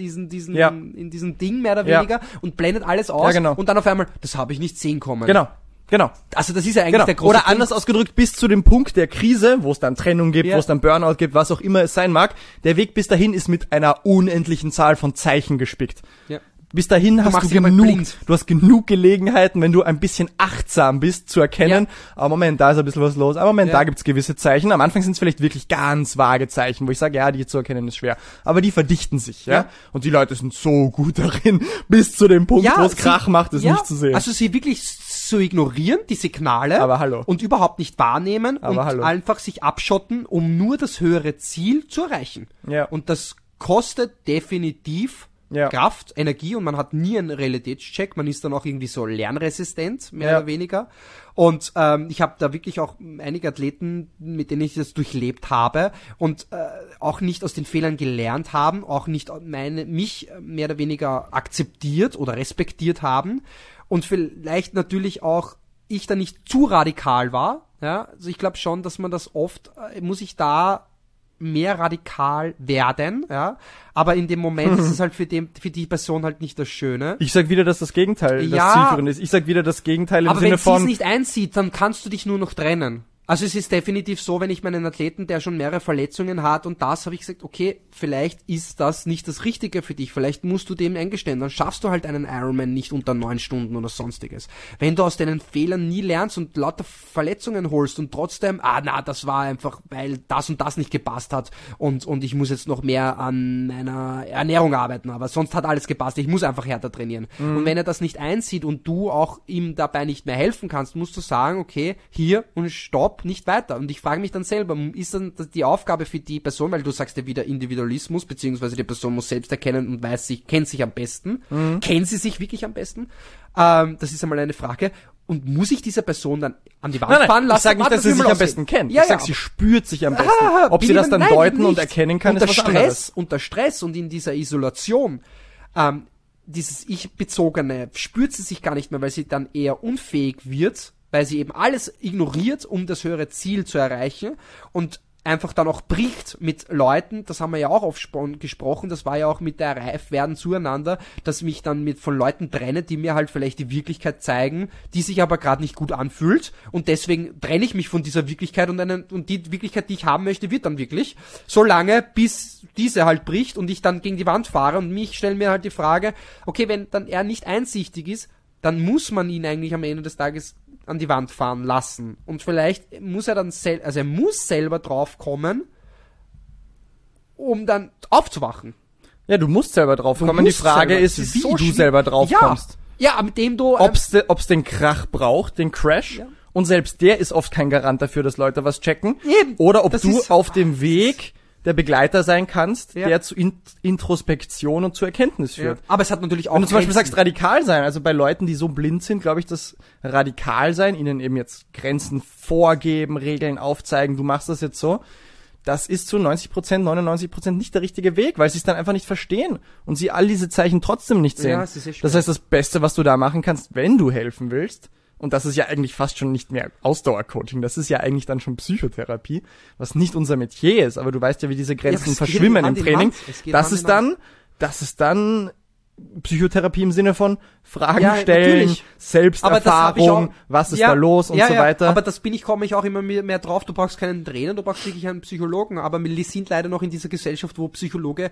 Ding mehr oder weniger und blendet alles aus. Ja, genau. Und dann auf einmal, das habe ich nicht sehen kommen. Genau. Also das ist ja eigentlich der große Oder anders ausgedrückt, bis zu dem Punkt der Krise, wo es dann Trennung gibt, wo es dann Burnout gibt, was auch immer es sein mag, der Weg bis dahin ist mit einer unendlichen Zahl von Zeichen gespickt. Ja. Bis dahin hast du hast genug Gelegenheiten, wenn du ein bisschen achtsam bist, zu erkennen, aber Moment, da ist ein bisschen was los, aber Moment, da gibt's gewisse Zeichen. Am Anfang sind es vielleicht wirklich ganz vage Zeichen, wo ich sage, die zu erkennen ist schwer. Aber die verdichten sich, und die Leute sind so gut darin, bis zu dem Punkt, wo es Krach macht, es nicht zu sehen. Also sie wirklich zu ignorieren, die Signale, und überhaupt nicht wahrnehmen und einfach sich abschotten, um nur das höhere Ziel zu erreichen. Ja. Und das kostet definitiv Kraft, Energie und man hat nie einen Realitätscheck, man ist dann auch irgendwie so lernresistent, mehr oder weniger. Und ich habe da wirklich auch einige Athleten, mit denen ich das durchlebt habe und auch nicht aus den Fehlern gelernt haben, auch nicht mich mehr oder weniger akzeptiert oder respektiert haben und vielleicht natürlich auch ich da nicht zu radikal war. Ja, also ich glaube schon, dass man das oft, muss ich da mehr radikal werden, aber in dem Moment ist es halt für die Person halt nicht das Schöne. Ich sag wieder, dass das Gegenteil das Zielführende ist. Ich sag wieder das Gegenteil im Sinne von... Aber wenn sie es nicht einsieht, dann kannst du dich nur noch trennen. Also es ist definitiv so, wenn ich meinen Athleten, der schon mehrere Verletzungen hat und das, habe ich gesagt, okay, vielleicht ist das nicht das Richtige für dich, vielleicht musst du dem eingestehen, dann schaffst du halt einen Ironman nicht unter 9 Stunden oder sonstiges. Wenn du aus deinen Fehlern nie lernst und lauter Verletzungen holst und trotzdem, das war einfach, weil das und das nicht gepasst hat und ich muss jetzt noch mehr an meiner Ernährung arbeiten, aber sonst hat alles gepasst, ich muss einfach härter trainieren. Und wenn er das nicht einsieht und du auch ihm dabei nicht mehr helfen kannst, musst du sagen, okay, hier und stopp, nicht weiter. Und ich frage mich dann selber, ist dann die Aufgabe für die Person, weil du sagst ja wieder Individualismus, beziehungsweise die Person muss selbst erkennen und kennt sich am besten. Kennt sie sich wirklich am besten? Das ist einmal eine Frage. Und muss ich dieser Person dann an die Wand fahren lassen? Ich sage nicht, dass sie sich am besten kennt. Ich sage, sie spürt sich am besten. Ob sie das dann deuten und erkennen kann, ist was anderes. Unter Stress und in dieser Isolation, dieses Ich-Bezogene spürt sie sich gar nicht mehr, weil sie dann eher unfähig wird, weil sie eben alles ignoriert, um das höhere Ziel zu erreichen und einfach dann auch bricht mit Leuten, das haben wir ja auch oft gesprochen, das war ja auch mit der Reifwerden zueinander, dass mich dann von Leuten trenne, die mir halt vielleicht die Wirklichkeit zeigen, die sich aber gerade nicht gut anfühlt und deswegen trenne ich mich von dieser Wirklichkeit und die Wirklichkeit, die ich haben möchte, wird dann wirklich, so lange, bis diese halt bricht und ich dann gegen die Wand fahre und mich stelle mir halt die Frage, okay, wenn dann er nicht einsichtig ist, dann muss man ihn eigentlich am Ende des Tages an die Wand fahren lassen. Und vielleicht muss er dann er muss selber drauf kommen, um dann aufzuwachen. Ja, du musst selber drauf kommen. Die Frage ist, wie du selber drauf kommst. Ja, mit dem du... Ob's den Krach braucht, den Crash. Ja. Und selbst der ist oft kein Garant dafür, dass Leute was checken. Eben. Oder ob du auf dem Weg der Begleiter sein kannst, der zu Introspektion und zu Erkenntnis führt. Ja. Aber es hat natürlich auch... Wenn du zum Beispiel sagst, radikal sein, also bei Leuten, die so blind sind, glaube ich, dass radikal sein, ihnen eben jetzt Grenzen vorgeben, Regeln aufzeigen, du machst das jetzt so, das ist zu 90%, 99% nicht der richtige Weg, weil sie es dann einfach nicht verstehen und sie all diese Zeichen trotzdem nicht sehen. Ja, es ist sehr schwer. Das heißt, das Beste, was du da machen kannst, wenn du helfen willst, und das ist ja eigentlich fast schon nicht mehr Ausdauercoaching, das ist ja eigentlich dann schon Psychotherapie, was nicht unser Metier ist, aber du weißt ja, wie diese Grenzen verschwimmen im Training. Das ist dann Psychotherapie im Sinne von Fragen stellen, natürlich. Selbsterfahrung, was ist da los und so weiter. Aber komme ich auch immer mehr drauf, du brauchst keinen Trainer, du brauchst wirklich einen Psychologen, aber wir sind leider noch in dieser Gesellschaft, wo Psychologe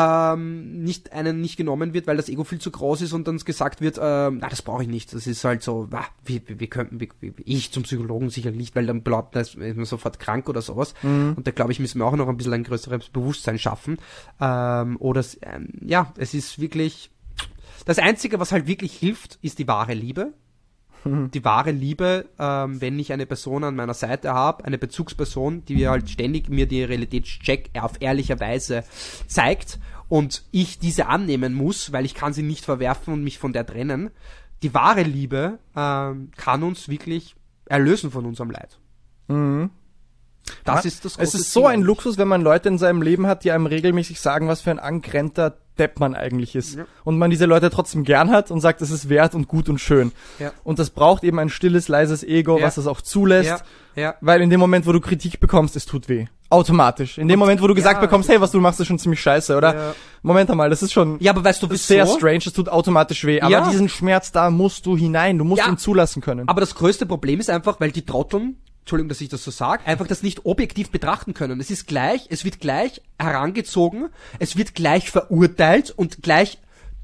nicht genommen wird, weil das Ego viel zu groß ist und dann gesagt wird, das brauche ich nicht, das ist halt so, ich zum Psychologen sicher nicht, weil dann bleibt man sofort krank oder sowas. Und da glaube ich, müssen wir auch noch ein bisschen ein größeres Bewusstsein schaffen. Es ist wirklich... Das Einzige, was halt wirklich hilft, ist die wahre Liebe. Die wahre Liebe, wenn ich eine Person an meiner Seite habe, eine Bezugsperson, die halt ständig mir die Realitätscheck auf ehrlicher Weise zeigt und ich diese annehmen muss, weil ich kann sie nicht verwerfen und mich von der trennen. Die wahre Liebe kann uns wirklich erlösen von unserem Leid. Mhm. Das ist das große Es ist so ein Luxus, wenn man Leute in seinem Leben hat, die einem regelmäßig sagen, was für ein angrenzender Depp man eigentlich ist. Ja. Und man diese Leute trotzdem gern hat und sagt, es ist wert und gut und schön. Ja. Und das braucht eben ein stilles, leises Ego, was das auch zulässt. Ja. Weil in dem Moment, wo du Kritik bekommst, es tut weh. Automatisch. In dem Moment, wo du gesagt bekommst, hey, was du machst, ist schon ziemlich scheiße, oder? Ja. Moment einmal, das ist schon aber weißt du, sehr strange, es tut automatisch weh. Aber diesen Schmerz, da musst du hinein, du musst ihn zulassen können. Aber das größte Problem ist einfach, weil die Trotteln, Entschuldigung, dass ich das so sage, einfach das nicht objektiv betrachten können. Es wird gleich herangezogen, es wird gleich verurteilt und gleich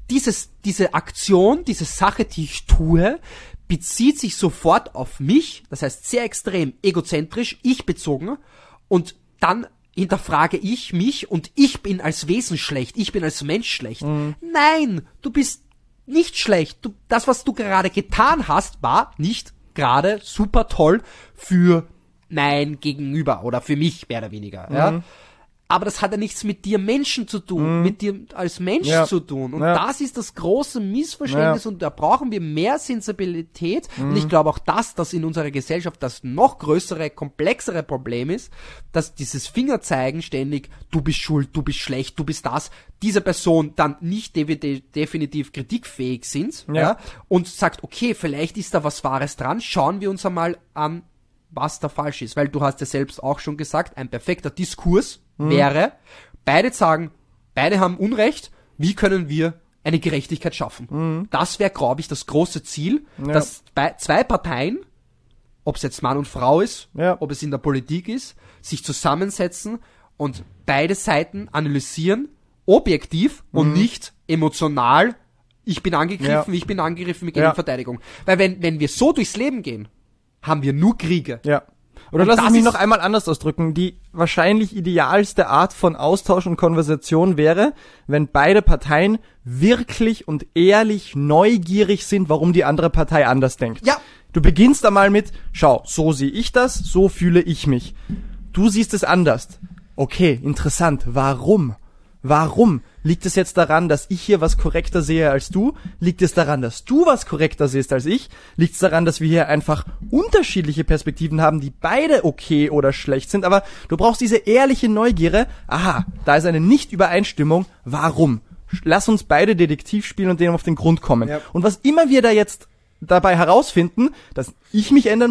diese Aktion, diese Sache, die ich tue, bezieht sich sofort auf mich, das heißt sehr extrem egozentrisch, ich bezogen, und dann hinterfrage ich mich und ich bin als Wesen schlecht, ich bin als Mensch schlecht. Mhm. Nein, du bist nicht schlecht. Das, was du gerade getan hast, war nicht gerade super toll für mein Gegenüber oder für mich, mehr oder weniger. Mhm. Ja? Aber das hat ja nichts mit dir Menschen zu tun, mit dir als Mensch zu tun. Und das ist das große Missverständnis und da brauchen wir mehr Sensibilität. Und ich glaube auch, dass das in unserer Gesellschaft das noch größere, komplexere Problem ist, dass dieses Fingerzeigen ständig, du bist schuld, du bist schlecht, du bist das, diese Person dann nicht definitiv kritikfähig sind und sagt, okay, vielleicht ist da was Wahres dran, schauen wir uns einmal an, was da falsch ist. Weil du hast ja selbst auch schon gesagt, ein perfekter Diskurs wäre, beide sagen, beide haben Unrecht, wie können wir eine Gerechtigkeit schaffen? Das wäre, glaube ich, das große Ziel, dass zwei Parteien, ob es jetzt Mann und Frau ist, ob es in der Politik ist, sich zusammensetzen und beide Seiten analysieren, objektiv und nicht emotional, ich bin angegriffen, wir gehen in Verteidigung. Weil wenn wir so durchs Leben gehen, haben wir nur Kriege. Ja. Oder lass mich noch einmal anders ausdrücken. Die wahrscheinlich idealste Art von Austausch und Konversation wäre, wenn beide Parteien wirklich und ehrlich neugierig sind, warum die andere Partei anders denkt. Ja. Du beginnst einmal mit, schau, so sehe ich das, so fühle ich mich. Du siehst es anders. Okay, interessant. Warum? Warum? Liegt es jetzt daran, dass ich hier was korrekter sehe als du? Liegt es daran, dass du was korrekter siehst als ich? Liegt es daran, dass wir hier einfach unterschiedliche Perspektiven haben, die beide okay oder schlecht sind? Aber du brauchst diese ehrliche Neugierde. Aha, da ist eine Nicht-Übereinstimmung. Warum? Lass uns beide Detektiv spielen und denen auf den Grund kommen. Ja. Und was immer wir da jetzt dabei herausfinden, dass ich mich ändern muss,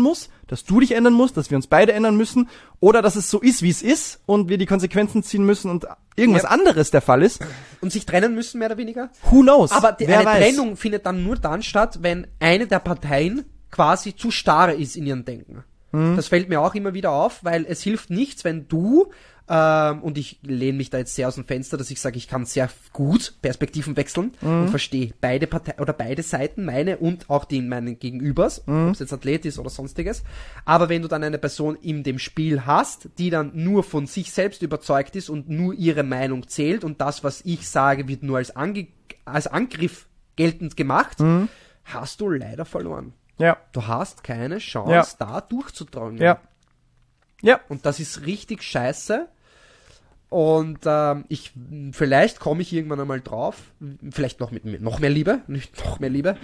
dass du dich ändern musst, dass wir uns beide ändern müssen oder dass es so ist, wie es ist und wir die Konsequenzen ziehen müssen und irgendwas anderes der Fall ist. Und sich trennen müssen, mehr oder weniger. Who knows? Aber Wer eine weiß? Trennung findet dann nur dann statt, wenn eine der Parteien quasi zu starr ist in ihrem Denken. Das fällt mir auch immer wieder auf, weil es hilft nichts, wenn du, und ich lehne mich da jetzt sehr aus dem Fenster, dass ich sage, ich kann sehr gut Perspektiven wechseln und verstehe beide Parteien oder beide Seiten, meine und auch die meinen Gegenübers, ob es jetzt Athlet ist oder sonstiges. Aber wenn du dann eine Person in dem Spiel hast, die dann nur von sich selbst überzeugt ist und nur ihre Meinung zählt und das, was ich sage, wird nur als Angriff geltend gemacht, hast du leider verloren. Ja. Du hast keine Chance, da durchzudrängen. Ja. Ja. Und das ist richtig scheiße. Und vielleicht komme ich irgendwann einmal drauf, vielleicht noch mit noch mehr Liebe, nicht noch mehr Liebe.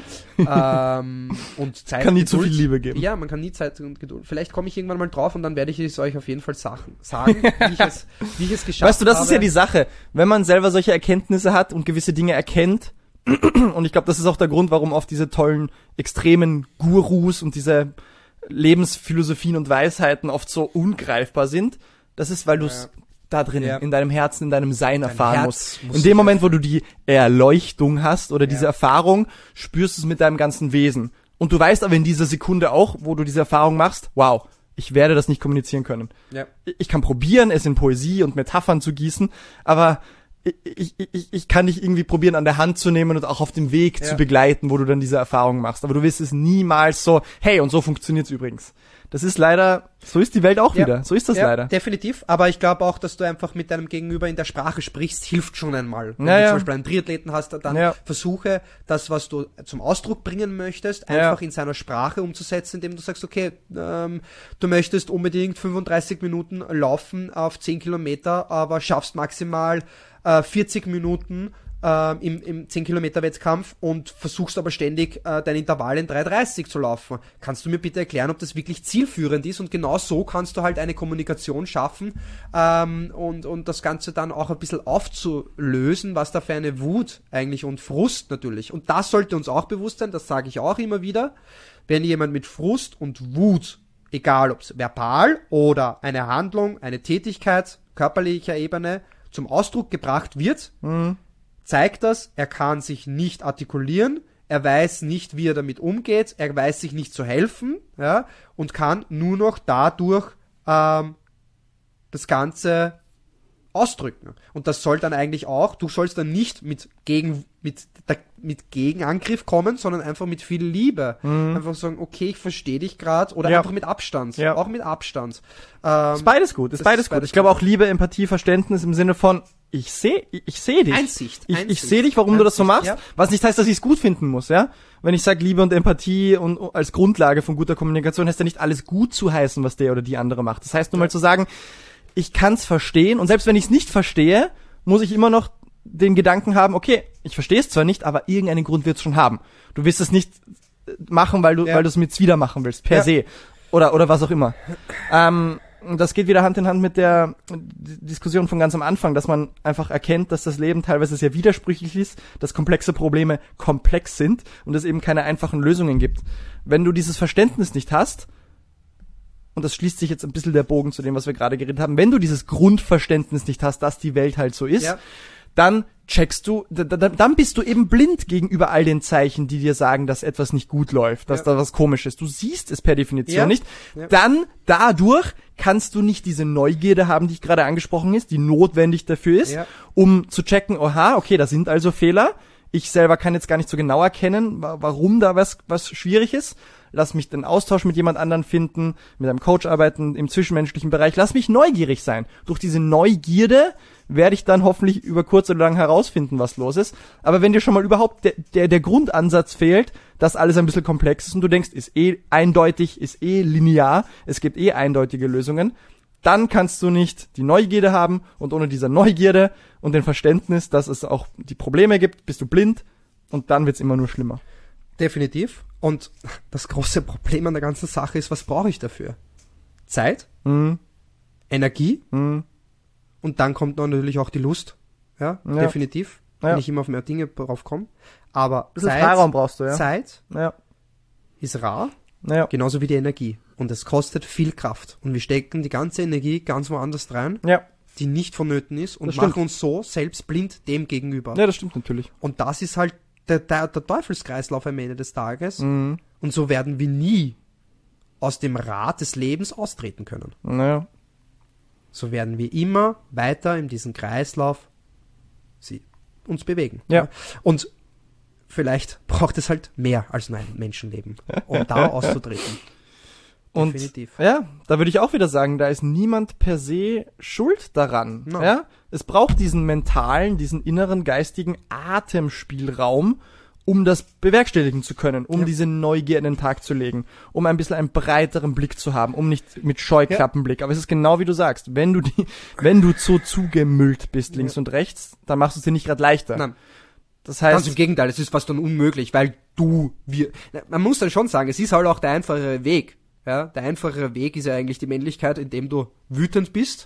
Und Zeit. Kann nie und zu Geduld. viel Liebe geben. Ja, man kann nie Zeit und Geduld. Vielleicht komme ich irgendwann mal drauf und dann werde ich es euch auf jeden Fall sagen, wie ich es geschafft habe. Weißt du, das ist ja die Sache. Wenn man selber solche Erkenntnisse hat und gewisse Dinge erkennt, und ich glaube, das ist auch der Grund, warum oft diese tollen, extremen Gurus und diese Lebensphilosophien und Weisheiten oft so ungreifbar sind. Das ist, weil du es da drin, in deinem Herzen, in deinem Sein erfahren musst. In dem Moment, wo du die Erleuchtung hast oder diese Erfahrung, spürst du es mit deinem ganzen Wesen. Und du weißt aber in dieser Sekunde auch, wo du diese Erfahrung machst, wow, ich werde das nicht kommunizieren können. Ja. Ich kann probieren, es in Poesie und Metaphern zu gießen, aber ich kann dich irgendwie probieren, an der Hand zu nehmen und auch auf dem Weg zu begleiten, wo du dann diese Erfahrung machst. Aber du wirst es niemals so, hey, und so funktioniert's übrigens. Das ist leider, so ist die Welt auch wieder. So ist das leider. Definitiv. Aber ich glaube auch, dass du einfach mit deinem Gegenüber in der Sprache sprichst, hilft schon einmal. Wenn du zum Beispiel einen Triathleten hast, dann versuche das, was du zum Ausdruck bringen möchtest, einfach in seiner Sprache umzusetzen, indem du sagst, okay, du möchtest unbedingt 35 Minuten laufen auf 10 Kilometer, aber schaffst maximal 40 Minuten im 10-Kilometer-Wettkampf und versuchst aber ständig dein Intervall in 3,30 zu laufen. Kannst du mir bitte erklären, ob das wirklich zielführend ist? Und genau so kannst du halt eine Kommunikation schaffen und das Ganze dann auch ein bisschen aufzulösen, was da für eine Wut eigentlich und Frust natürlich. Und das sollte uns auch bewusst sein, das sage ich auch immer wieder, wenn jemand mit Frust und Wut, egal ob es verbal oder eine Handlung, eine Tätigkeit, körperlicher Ebene, zum Ausdruck gebracht wird, zeigt das, er kann sich nicht artikulieren, er weiß nicht, wie er damit umgeht, er weiß sich nicht zu helfen, und kann nur noch dadurch das Ganze ausdrücken. Und das soll dann eigentlich auch, du sollst dann nicht mit Gegenangriff kommen, sondern einfach mit viel Liebe. Einfach sagen, okay, ich verstehe dich gerade, oder einfach mit Abstand. Auch mit Abstand. Ist beides gut, ist beides gut. Ich glaube auch Liebe, Empathie, Verständnis im Sinne von, ich sehe dich. Einsicht. Ich sehe dich, warum du das so machst, was nicht heißt, dass ich es gut finden muss, ja. Wenn ich sage Liebe und Empathie und als Grundlage von guter Kommunikation, heißt ja nicht alles gut zu heißen, was der oder die andere macht. Das heißt nur mal zu sagen, ich kann's verstehen und selbst wenn ich es nicht verstehe, muss ich immer noch den Gedanken haben, okay, ich verstehe es zwar nicht, aber irgendeinen Grund wird es schon haben. Du wirst es nicht machen, weil du es mir wieder machen willst, per se. Oder was auch immer. Das geht wieder Hand in Hand mit der Diskussion von ganz am Anfang, dass man einfach erkennt, dass das Leben teilweise sehr widersprüchlich ist, dass komplexe Probleme komplex sind und es eben keine einfachen Lösungen gibt. Wenn du dieses Verständnis nicht hast, und das schließt sich jetzt ein bisschen der Bogen zu dem, was wir gerade geredet haben, wenn du dieses Grundverständnis nicht hast, dass die Welt halt so ist, dann checkst du, dann bist du eben blind gegenüber all den Zeichen, die dir sagen, dass etwas nicht gut läuft, dass da was komisch ist. Du siehst es per Definition nicht. Dann, dadurch kannst du nicht diese Neugierde haben, die ich gerade angesprochen ist, die notwendig dafür ist, um zu checken, oha, okay, da sind also Fehler. Ich selber kann jetzt gar nicht so genau erkennen, warum da was schwierig ist. Lass mich den Austausch mit jemand anderen finden, mit einem Coach arbeiten, im zwischenmenschlichen Bereich. Lass mich neugierig sein. Durch diese Neugierde werde ich dann hoffentlich über kurz oder lang herausfinden, was los ist. Aber wenn dir schon mal überhaupt der Grundansatz fehlt, dass alles ein bisschen komplex ist und du denkst, ist eindeutig, ist linear, es gibt eindeutige Lösungen, dann kannst du nicht die Neugierde haben und ohne diese Neugierde und den Verständnis, dass es auch die Probleme gibt, bist du blind und dann wird's immer nur schlimmer. Definitiv. Und das große Problem an der ganzen Sache ist, was brauche ich dafür? Zeit, Energie und dann kommt noch natürlich auch die Lust. Ja. Definitiv. Wenn ich immer auf mehr Dinge drauf komme. Aber Freiraum brauchst du, Zeit ist rar, genauso wie die Energie. Und es kostet viel Kraft. Und wir stecken die ganze Energie ganz woanders rein, Ja. die nicht vonnöten ist, und Das stimmt. machen uns so selbst blind dem gegenüber. Ja, das stimmt natürlich. Und das ist halt der Teufelskreislauf am Ende des Tages. Mhm. Und so werden wir nie aus dem Rad des Lebens austreten können. Naja. So werden wir immer weiter in diesem Kreislauf uns bewegen. Ja. Und vielleicht braucht es halt mehr als nur ein Menschenleben, um da auszutreten. Und Definitiv. ja, da würde ich auch wieder sagen, da ist niemand per se schuld daran. No. Ja? Es braucht diesen mentalen, diesen inneren, geistigen Atemspielraum, um das bewerkstelligen zu können, um diese Neugier in den Tag zu legen, um ein bisschen einen breiteren Blick zu haben, um nicht mit Scheuklappenblick. Aber es ist genau wie du sagst, wenn du so zugemüllt bist, links und rechts, dann machst du es dir nicht gerade leichter. Nein. Das Ganz im heißt, Gegenteil, es ist fast dann unmöglich, weil man muss dann schon sagen, es ist halt auch der einfachere Weg. Ja? Der einfachere Weg ist ja eigentlich die Männlichkeit, indem du wütend bist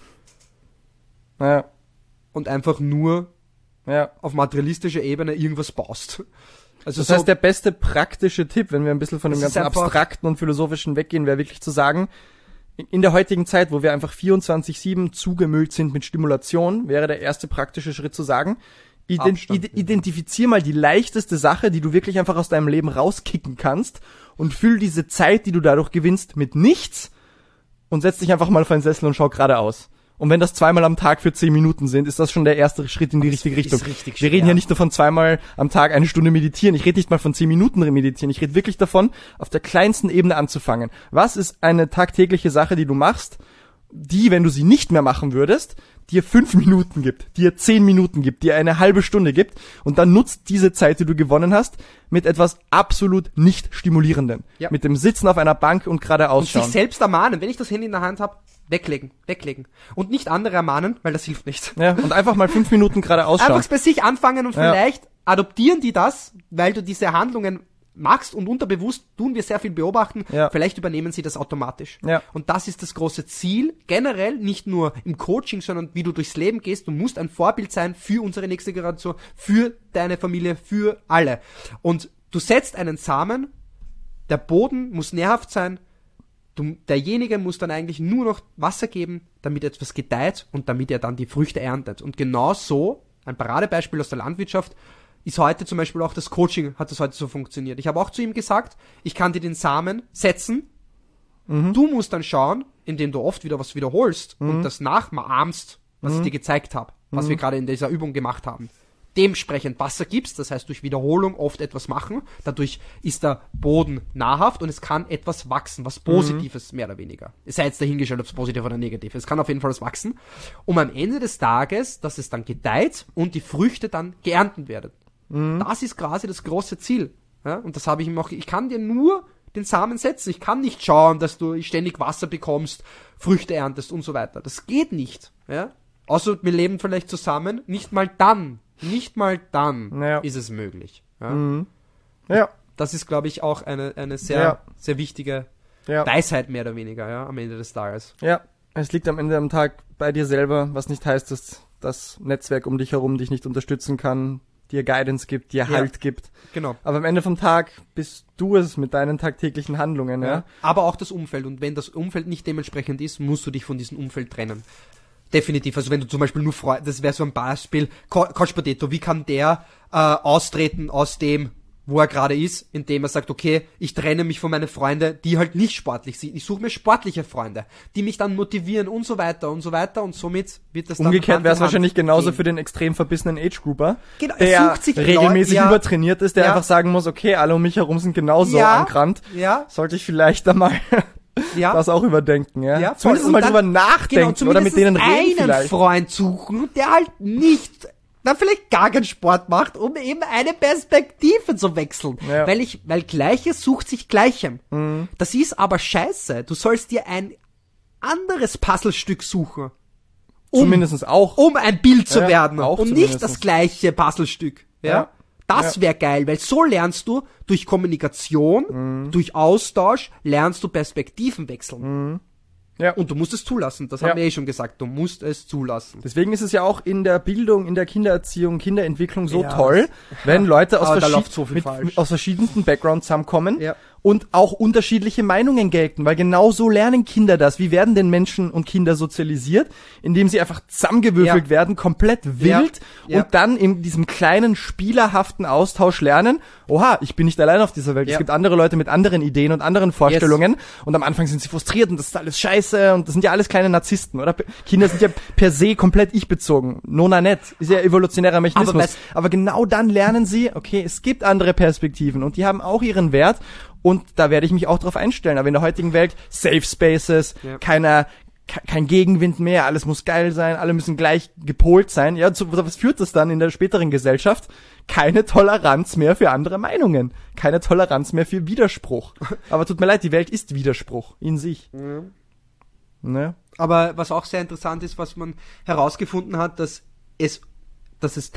ja, und einfach nur ja. auf materialistischer Ebene irgendwas baust. Also Das heißt, der beste praktische Tipp, wenn wir ein bisschen von dem Es ist ganzen einfach- Abstrakten und Philosophischen weggehen, wäre wirklich zu sagen, in der heutigen Zeit, wo wir einfach 24/7 zugemüllt sind mit Stimulation, wäre der erste praktische Schritt zu sagen, Abstand. identifizier mal die leichteste Sache, die du wirklich einfach aus deinem Leben rauskicken kannst und füll diese Zeit, die du dadurch gewinnst, mit nichts und setz dich einfach mal auf einen Sessel und schau geradeaus. Und wenn das zweimal am Tag für 10 Minuten sind, ist das schon der erste Schritt in die richtige ist Richtung. richtig Wir reden schwer. ja nicht nur von zweimal am Tag eine Stunde meditieren. Ich rede nicht mal von 10 Minuten meditieren. Ich rede wirklich davon, auf der kleinsten Ebene anzufangen. Was ist eine tagtägliche Sache, die du machst, die, wenn du sie nicht mehr machen würdest, dir 5 Minuten gibt, dir 10 Minuten gibt, dir eine halbe Stunde gibt und dann nutzt diese Zeit, die du gewonnen hast, mit etwas absolut nicht Stimulierendem. Ja. Mit dem Sitzen auf einer Bank und geradeaus und sich schauen. selbst ermahnen, wenn ich das Handy in der Hand habe, weglegen. Und nicht andere ermahnen, weil das hilft nicht. Ja, und einfach mal 5 Minuten geradeaus schauen. Einfach bei sich anfangen und Ja. vielleicht adoptieren die das, weil du diese Handlungen machst und unterbewusst tun wir sehr viel beobachten, Ja. vielleicht übernehmen sie das automatisch. Ja. Und das ist das große Ziel, generell nicht nur im Coaching, sondern wie du durchs Leben gehst. Du musst ein Vorbild sein für unsere nächste Generation, für deine Familie, für alle. Und du setzt einen Samen, der Boden muss nährhaft sein, derjenige muss dann eigentlich nur noch Wasser geben, damit etwas gedeiht und damit er dann die Früchte erntet. Und genau so, ein Paradebeispiel aus der Landwirtschaft, ist heute zum Beispiel auch das Coaching, hat das heute so funktioniert. Ich habe auch zu ihm gesagt, ich kann dir den Samen setzen, du musst dann schauen, indem du oft wieder was wiederholst und das nachahmst, was ich dir gezeigt habe, was wir gerade in dieser Übung gemacht haben. Dementsprechend Wasser gibst, das heißt durch Wiederholung oft etwas machen, dadurch ist der Boden nahrhaft und es kann etwas wachsen, was Positives mehr oder weniger. Es sei jetzt dahingestellt, ob es positiv oder negativ ist, es kann auf jeden Fall was wachsen, um am Ende des Tages, dass es dann gedeiht und die Früchte dann geerntet werden. Das ist quasi das große Ziel. Ja? Und das habe ich ihm auch, ich kann dir nur den Samen setzen, ich kann nicht schauen, dass du ständig Wasser bekommst, Früchte erntest und so weiter. Das geht nicht. Ja? Außer wir leben vielleicht zusammen, nicht mal dann Ja. ist es möglich. Ja? Ja, Das ist, glaube ich, auch eine sehr, Ja. sehr wichtige ja. Weisheit mehr oder weniger, ja, am Ende des Tages. Ja, es liegt am Ende am Tag bei dir selber, was nicht heißt, dass das Netzwerk um dich herum dich nicht unterstützen kann, dir Guidance gibt, dir Halt gibt. Genau. Aber am Ende vom Tag bist du es mit deinen tagtäglichen Handlungen, ja? Aber auch das Umfeld. Und wenn das Umfeld nicht dementsprechend ist, musst du dich von diesem Umfeld trennen. Definitiv. Also wenn du zum Beispiel nur das wäre so ein Beispiel, Coach Potato, wie kann der austreten aus dem, wo er gerade ist, indem er sagt, okay, ich trenne mich von meinen Freunden, die halt nicht sportlich sind. Ich suche mir sportliche Freunde, die mich dann motivieren und so weiter und so weiter und somit wird das dann Umgekehrt Hand wäre es in Hand wahrscheinlich genauso gehen. für den extrem verbissenen Age-Grouper, Genau, er der sucht sich regelmäßig Leute, ja. übertrainiert ist, der Ja. einfach sagen muss, okay, alle um mich herum sind genauso Ja. angerannt. Ja. Sollte ich vielleicht da mal Ja. das auch überdenken, ja? Ja, voll. Zumindest Und mal dann- drüber nachdenken oder mit denen reden einen vielleicht. Freund suchen, der halt nicht, dann vielleicht gar keinen Sport macht, um eben eine Perspektive zu wechseln. Ja. Weil Gleiches sucht sich Gleichem. Das ist aber scheiße. Du sollst dir ein anderes Puzzlestück suchen. Zumindest auch. Um ein Bild zu Ja, werden. auch Und nicht zumindest. das gleiche Puzzlestück. Ja. Ja. Das wäre geil, weil so lernst du durch Kommunikation, durch Austausch, lernst du Perspektiven wechseln. Ja. Und du musst es zulassen, das Ja. haben wir schon gesagt, du musst es zulassen. Deswegen ist es ja auch in der Bildung, in der Kindererziehung, Kinderentwicklung so Ja. toll, wenn Leute aus, Aber da läuft so viel falsch. aus verschiedensten Backgrounds zusammenkommen Ja. und auch unterschiedliche Meinungen gelten, weil genau so lernen Kinder das. Wie werden denn Menschen und Kinder sozialisiert? Indem sie einfach zusammengewürfelt werden, komplett wild und dann in diesem kleinen spielerhaften Austausch lernen, oha, ich bin nicht allein auf dieser Welt. Es gibt andere Leute mit anderen Ideen und anderen Vorstellungen und am Anfang sind sie frustriert und das ist alles scheiße und das sind ja alles kleine Narzissten, oder? Kinder sind ja per se komplett ich-bezogen. Nona net. Ist ja evolutionärer Mechanismus. Aber genau dann lernen sie, okay, es gibt andere Perspektiven und die haben auch ihren Wert. Und da werde ich mich auch drauf einstellen. Aber in der heutigen Welt, Safe Spaces, kein Gegenwind mehr, alles muss geil sein, alle müssen gleich gepolt sein. Ja, was führt das dann in der späteren Gesellschaft? Keine Toleranz mehr für andere Meinungen. Keine Toleranz mehr für Widerspruch. Aber tut mir leid, die Welt ist Widerspruch in sich. Ja. Ne? Aber was auch sehr interessant ist, was man herausgefunden hat, dass es dass es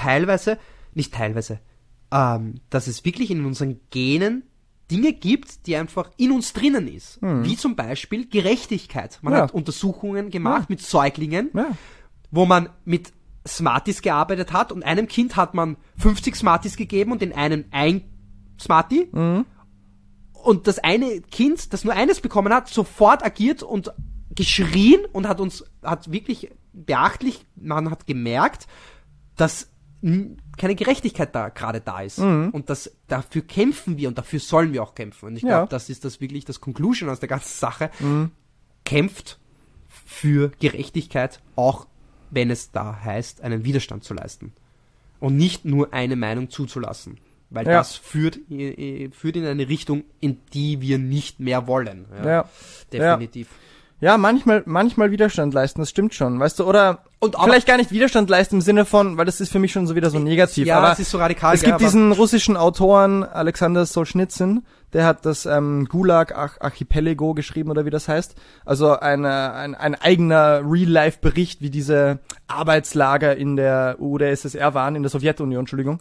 wirklich in unseren Genen Dinge gibt, die einfach in uns drinnen ist. Wie zum Beispiel Gerechtigkeit. Man hat Untersuchungen gemacht mit Säuglingen, wo man mit Smarties gearbeitet hat und einem Kind hat man 50 Smarties gegeben und den einen ein Smartie. Und das eine Kind, das nur eines bekommen hat, sofort agiert und geschrien und hat wirklich beachtlich, man hat gemerkt, dass keine Gerechtigkeit gerade da ist. Und dafür kämpfen wir und dafür sollen wir auch kämpfen. Und ich glaube, das ist das wirklich das Conclusion aus der ganzen Sache. Kämpft für Gerechtigkeit, auch wenn es da heißt, einen Widerstand zu leisten. Und nicht nur eine Meinung zuzulassen. Weil das führt in eine Richtung, in die wir nicht mehr wollen. Definitiv. Ja, manchmal Widerstand leisten, das stimmt schon, weißt du, oder vielleicht gar nicht Widerstand leisten im Sinne von, weil das ist für mich schon so wieder so negativ. Ja, aber es ist so radikal. Es gibt diesen russischen Autoren, Alexander Solzhenitsyn, der hat das Gulag Archipelago geschrieben, oder wie das heißt. Also ein eigener Real-Life-Bericht, wie diese Arbeitslager in der UdSSR waren, in der Sowjetunion, Entschuldigung.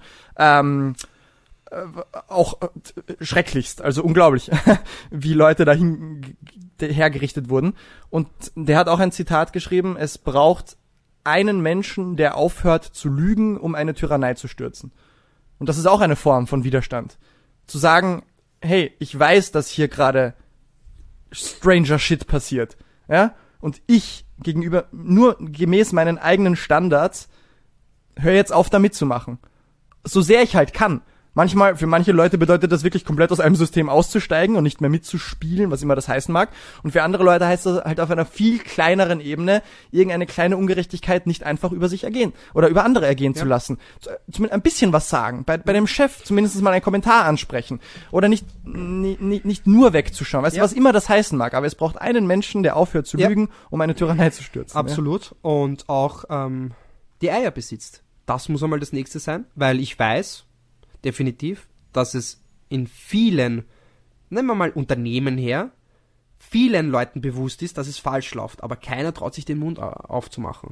Auch schrecklichst, also unglaublich, wie Leute dahin hergerichtet wurden. Und der hat auch ein Zitat geschrieben, es braucht einen Menschen, der aufhört zu lügen, um eine Tyrannei zu stürzen. Und das ist auch eine Form von Widerstand. Zu sagen, hey, ich weiß, dass hier gerade stranger shit passiert, ja, und ich gegenüber, nur gemäß meinen eigenen Standards, hör jetzt auf, da mitzumachen. So sehr ich halt kann. Manchmal, für manche Leute bedeutet das wirklich komplett aus einem System auszusteigen und nicht mehr mitzuspielen, was immer das heißen mag. Und für andere Leute heißt das halt auf einer viel kleineren Ebene, irgendeine kleine Ungerechtigkeit nicht einfach über sich ergehen oder über andere ergehen zu lassen. Zumindest ein bisschen was sagen. Bei dem Chef zumindest mal einen Kommentar ansprechen. Oder nicht nur wegzuschauen. Weißt du, was immer das heißen mag. Aber es braucht einen Menschen, der aufhört zu lügen, um eine Tyrannei zu stürzen. Absolut. Ja. Und auch die Eier besitzt. Das muss einmal das Nächste sein, weil ich weiß definitiv, dass es in vielen, nehmen wir mal Unternehmen her, vielen Leuten bewusst ist, dass es falsch läuft, aber keiner traut sich den Mund aufzumachen.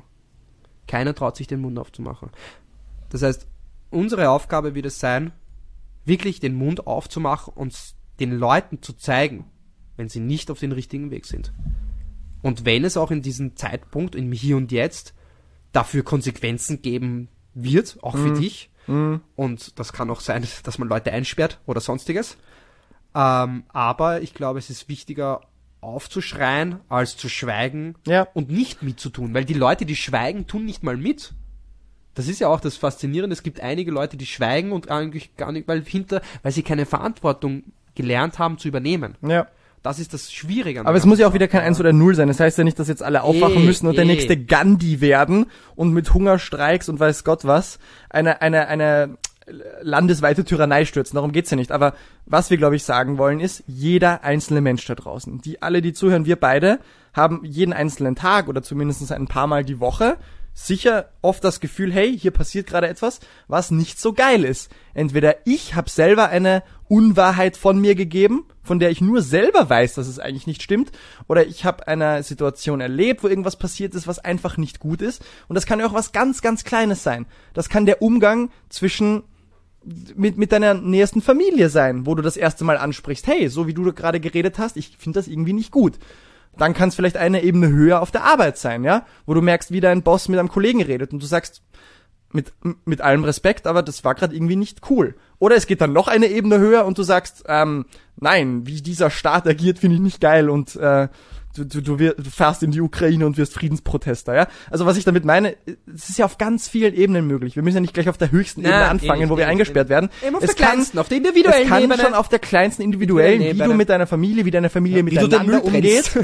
Das heißt, unsere Aufgabe wird es sein, wirklich den Mund aufzumachen und den Leuten zu zeigen, wenn sie nicht auf den richtigen Weg sind. Und wenn es auch in diesem Zeitpunkt, im Hier und Jetzt, dafür Konsequenzen geben wird, auch für dich, und das kann auch sein, dass man Leute einsperrt oder sonstiges. Aber ich glaube, es ist wichtiger aufzuschreien, als zu schweigen und nicht mitzutun. Weil die Leute, die schweigen, tun nicht mal mit. Das ist ja auch das Faszinierende. Es gibt einige Leute, die schweigen und eigentlich gar nicht, weil sie keine Verantwortung gelernt haben zu übernehmen. Ja. Das ist das Schwierige. Aber es muss ja auch wieder kein 1 oder 0 sein. Das heißt ja nicht, dass jetzt alle aufwachen müssen und der nächste Gandhi werden und mit Hungerstreiks und weiß Gott was eine landesweite Tyrannei stürzen. Darum geht's ja nicht. Aber was wir, glaube ich, sagen wollen, ist, jeder einzelne Mensch da draußen, die zuhören, wir beide, haben jeden einzelnen Tag oder zumindest ein paar Mal die Woche sicher oft das Gefühl, hey, hier passiert gerade etwas, was nicht so geil ist. Entweder ich habe selber eine Unwahrheit von mir gegeben, von der ich nur selber weiß, dass es eigentlich nicht stimmt, oder ich habe eine Situation erlebt, wo irgendwas passiert ist, was einfach nicht gut ist. Und das kann ja auch was ganz, ganz Kleines sein. Das kann der Umgang mit deiner nächsten Familie sein, wo du das erste Mal ansprichst, hey, so wie du gerade geredet hast, ich finde das irgendwie nicht gut. Dann kann es vielleicht eine Ebene höher auf der Arbeit sein, ja, wo du merkst, wie dein Boss mit einem Kollegen redet und du sagst, mit allem Respekt, aber das war gerade irgendwie nicht cool. Oder es geht dann noch eine Ebene höher und du sagst, nein, wie dieser Staat agiert, finde ich nicht geil und du fährst in die Ukraine und wirst Friedensprotester, ja? Also was ich damit meine, es ist ja auf ganz vielen Ebenen möglich. Wir müssen ja nicht gleich auf der höchsten Ebene anfangen, wo wir eingesperrt werden. Eben auf der kleinsten, auf der individuellen Ebene. Es kann Ebene. schon auf der kleinsten individuellen, wie du mit deiner Familie, wie deine Familie miteinander umgeht.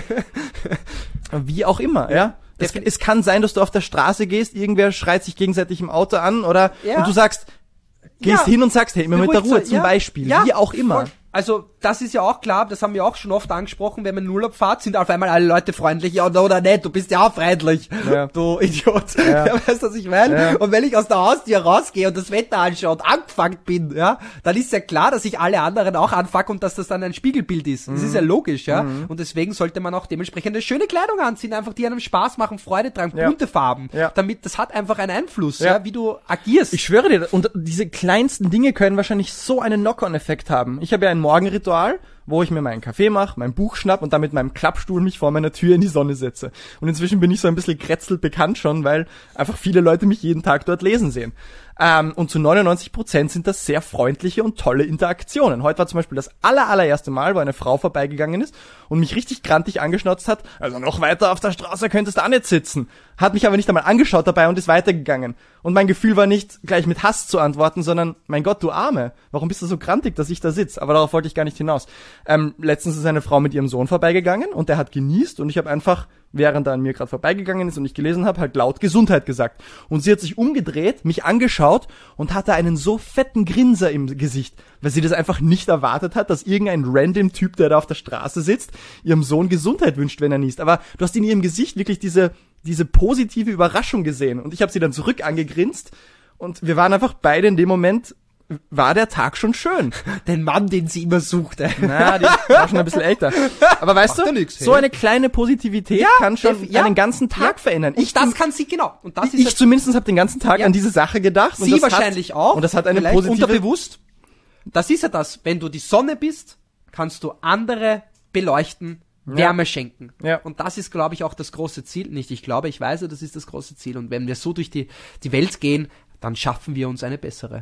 Wie auch immer, ja? Es kann sein, dass du auf der Straße gehst, irgendwer schreit sich gegenseitig im Auto an oder und du sagst, gehst hin und sagst, hey, immer mit der Ruhe, zum Beispiel. Wie auch immer. Voll. Also, das ist ja auch klar, das haben wir auch schon oft angesprochen, wenn man in Urlaub fährt, sind auf einmal alle Leute freundlich, ja oder nicht, du bist ja auch freundlich, du Idiot. Ja. Weißt du, was ich meine? Ja. Und wenn ich aus der Haustür rausgehe und das Wetter anschaue und angefuckt bin, ja, dann ist ja klar, dass ich alle anderen auch anfuck und dass das dann ein Spiegelbild ist. Das ist ja logisch, ja. Und deswegen sollte man auch dementsprechend eine schöne Kleidung anziehen, einfach die einem Spaß machen, Freude tragen, bunte Farben. Ja. Damit, das hat einfach einen Einfluss, wie du agierst. Ich schwöre dir, und diese kleinsten Dinge können wahrscheinlich so einen Knock-on-Effekt haben. Ich habe ja ein Morgenritual, wo ich mir meinen Kaffee mache, mein Buch schnapp und dann mit meinem Klappstuhl mich vor meiner Tür in die Sonne setze. Und inzwischen bin ich so ein bisschen krätzelt bekannt schon, weil einfach viele Leute mich jeden Tag dort lesen sehen. Und zu 99% sind das sehr freundliche und tolle Interaktionen. Heute war zum Beispiel das allererste Mal, wo eine Frau vorbeigegangen ist und mich richtig grantig angeschnauzt hat. Also noch weiter auf der Straße könntest du auch nicht sitzen. Hat mich aber nicht einmal angeschaut dabei und ist weitergegangen. Und mein Gefühl war nicht, gleich mit Hass zu antworten, sondern, mein Gott, du Arme, warum bist du so grantig, dass ich da sitze? Aber darauf wollte ich gar nicht hinaus. Letztens ist eine Frau mit ihrem Sohn vorbeigegangen und der hat genießt und ich habe einfach, während er an mir gerade vorbeigegangen ist und ich gelesen habe, halt laut Gesundheit gesagt. Und sie hat sich umgedreht, mich angeschaut und hatte einen so fetten Grinser im Gesicht, weil sie das einfach nicht erwartet hat, dass irgendein random Typ, der da auf der Straße sitzt, ihrem Sohn Gesundheit wünscht, wenn er niest. Aber du hast in ihrem Gesicht wirklich diese positive Überraschung gesehen. Und ich habe sie dann zurück angegrinst und wir waren einfach beide in dem Moment, war der Tag schon schön. Den Mann, den sie immer suchte. Na, die war schon ein bisschen älter. Aber weißt du, so eine kleine Positivität kann schon einen ganzen Tag verändern. Und das kann sie, genau. Und das ist ich zumindest habe den ganzen Tag an diese Sache gedacht. Sie und wahrscheinlich auch. Und das hat eine positive... Unterbewusst. Das ist ja das. Wenn du die Sonne bist, kannst du andere beleuchten, Wärme schenken. Ja. Und das ist, glaube ich, auch das große Ziel. Nicht ich glaube, ich weiß, das ist das große Ziel. Und wenn wir so durch die Welt gehen, dann schaffen wir uns eine bessere.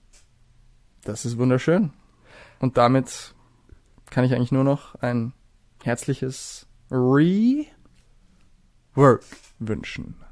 Das ist wunderschön. Und damit kann ich eigentlich nur noch ein herzliches Rework wünschen.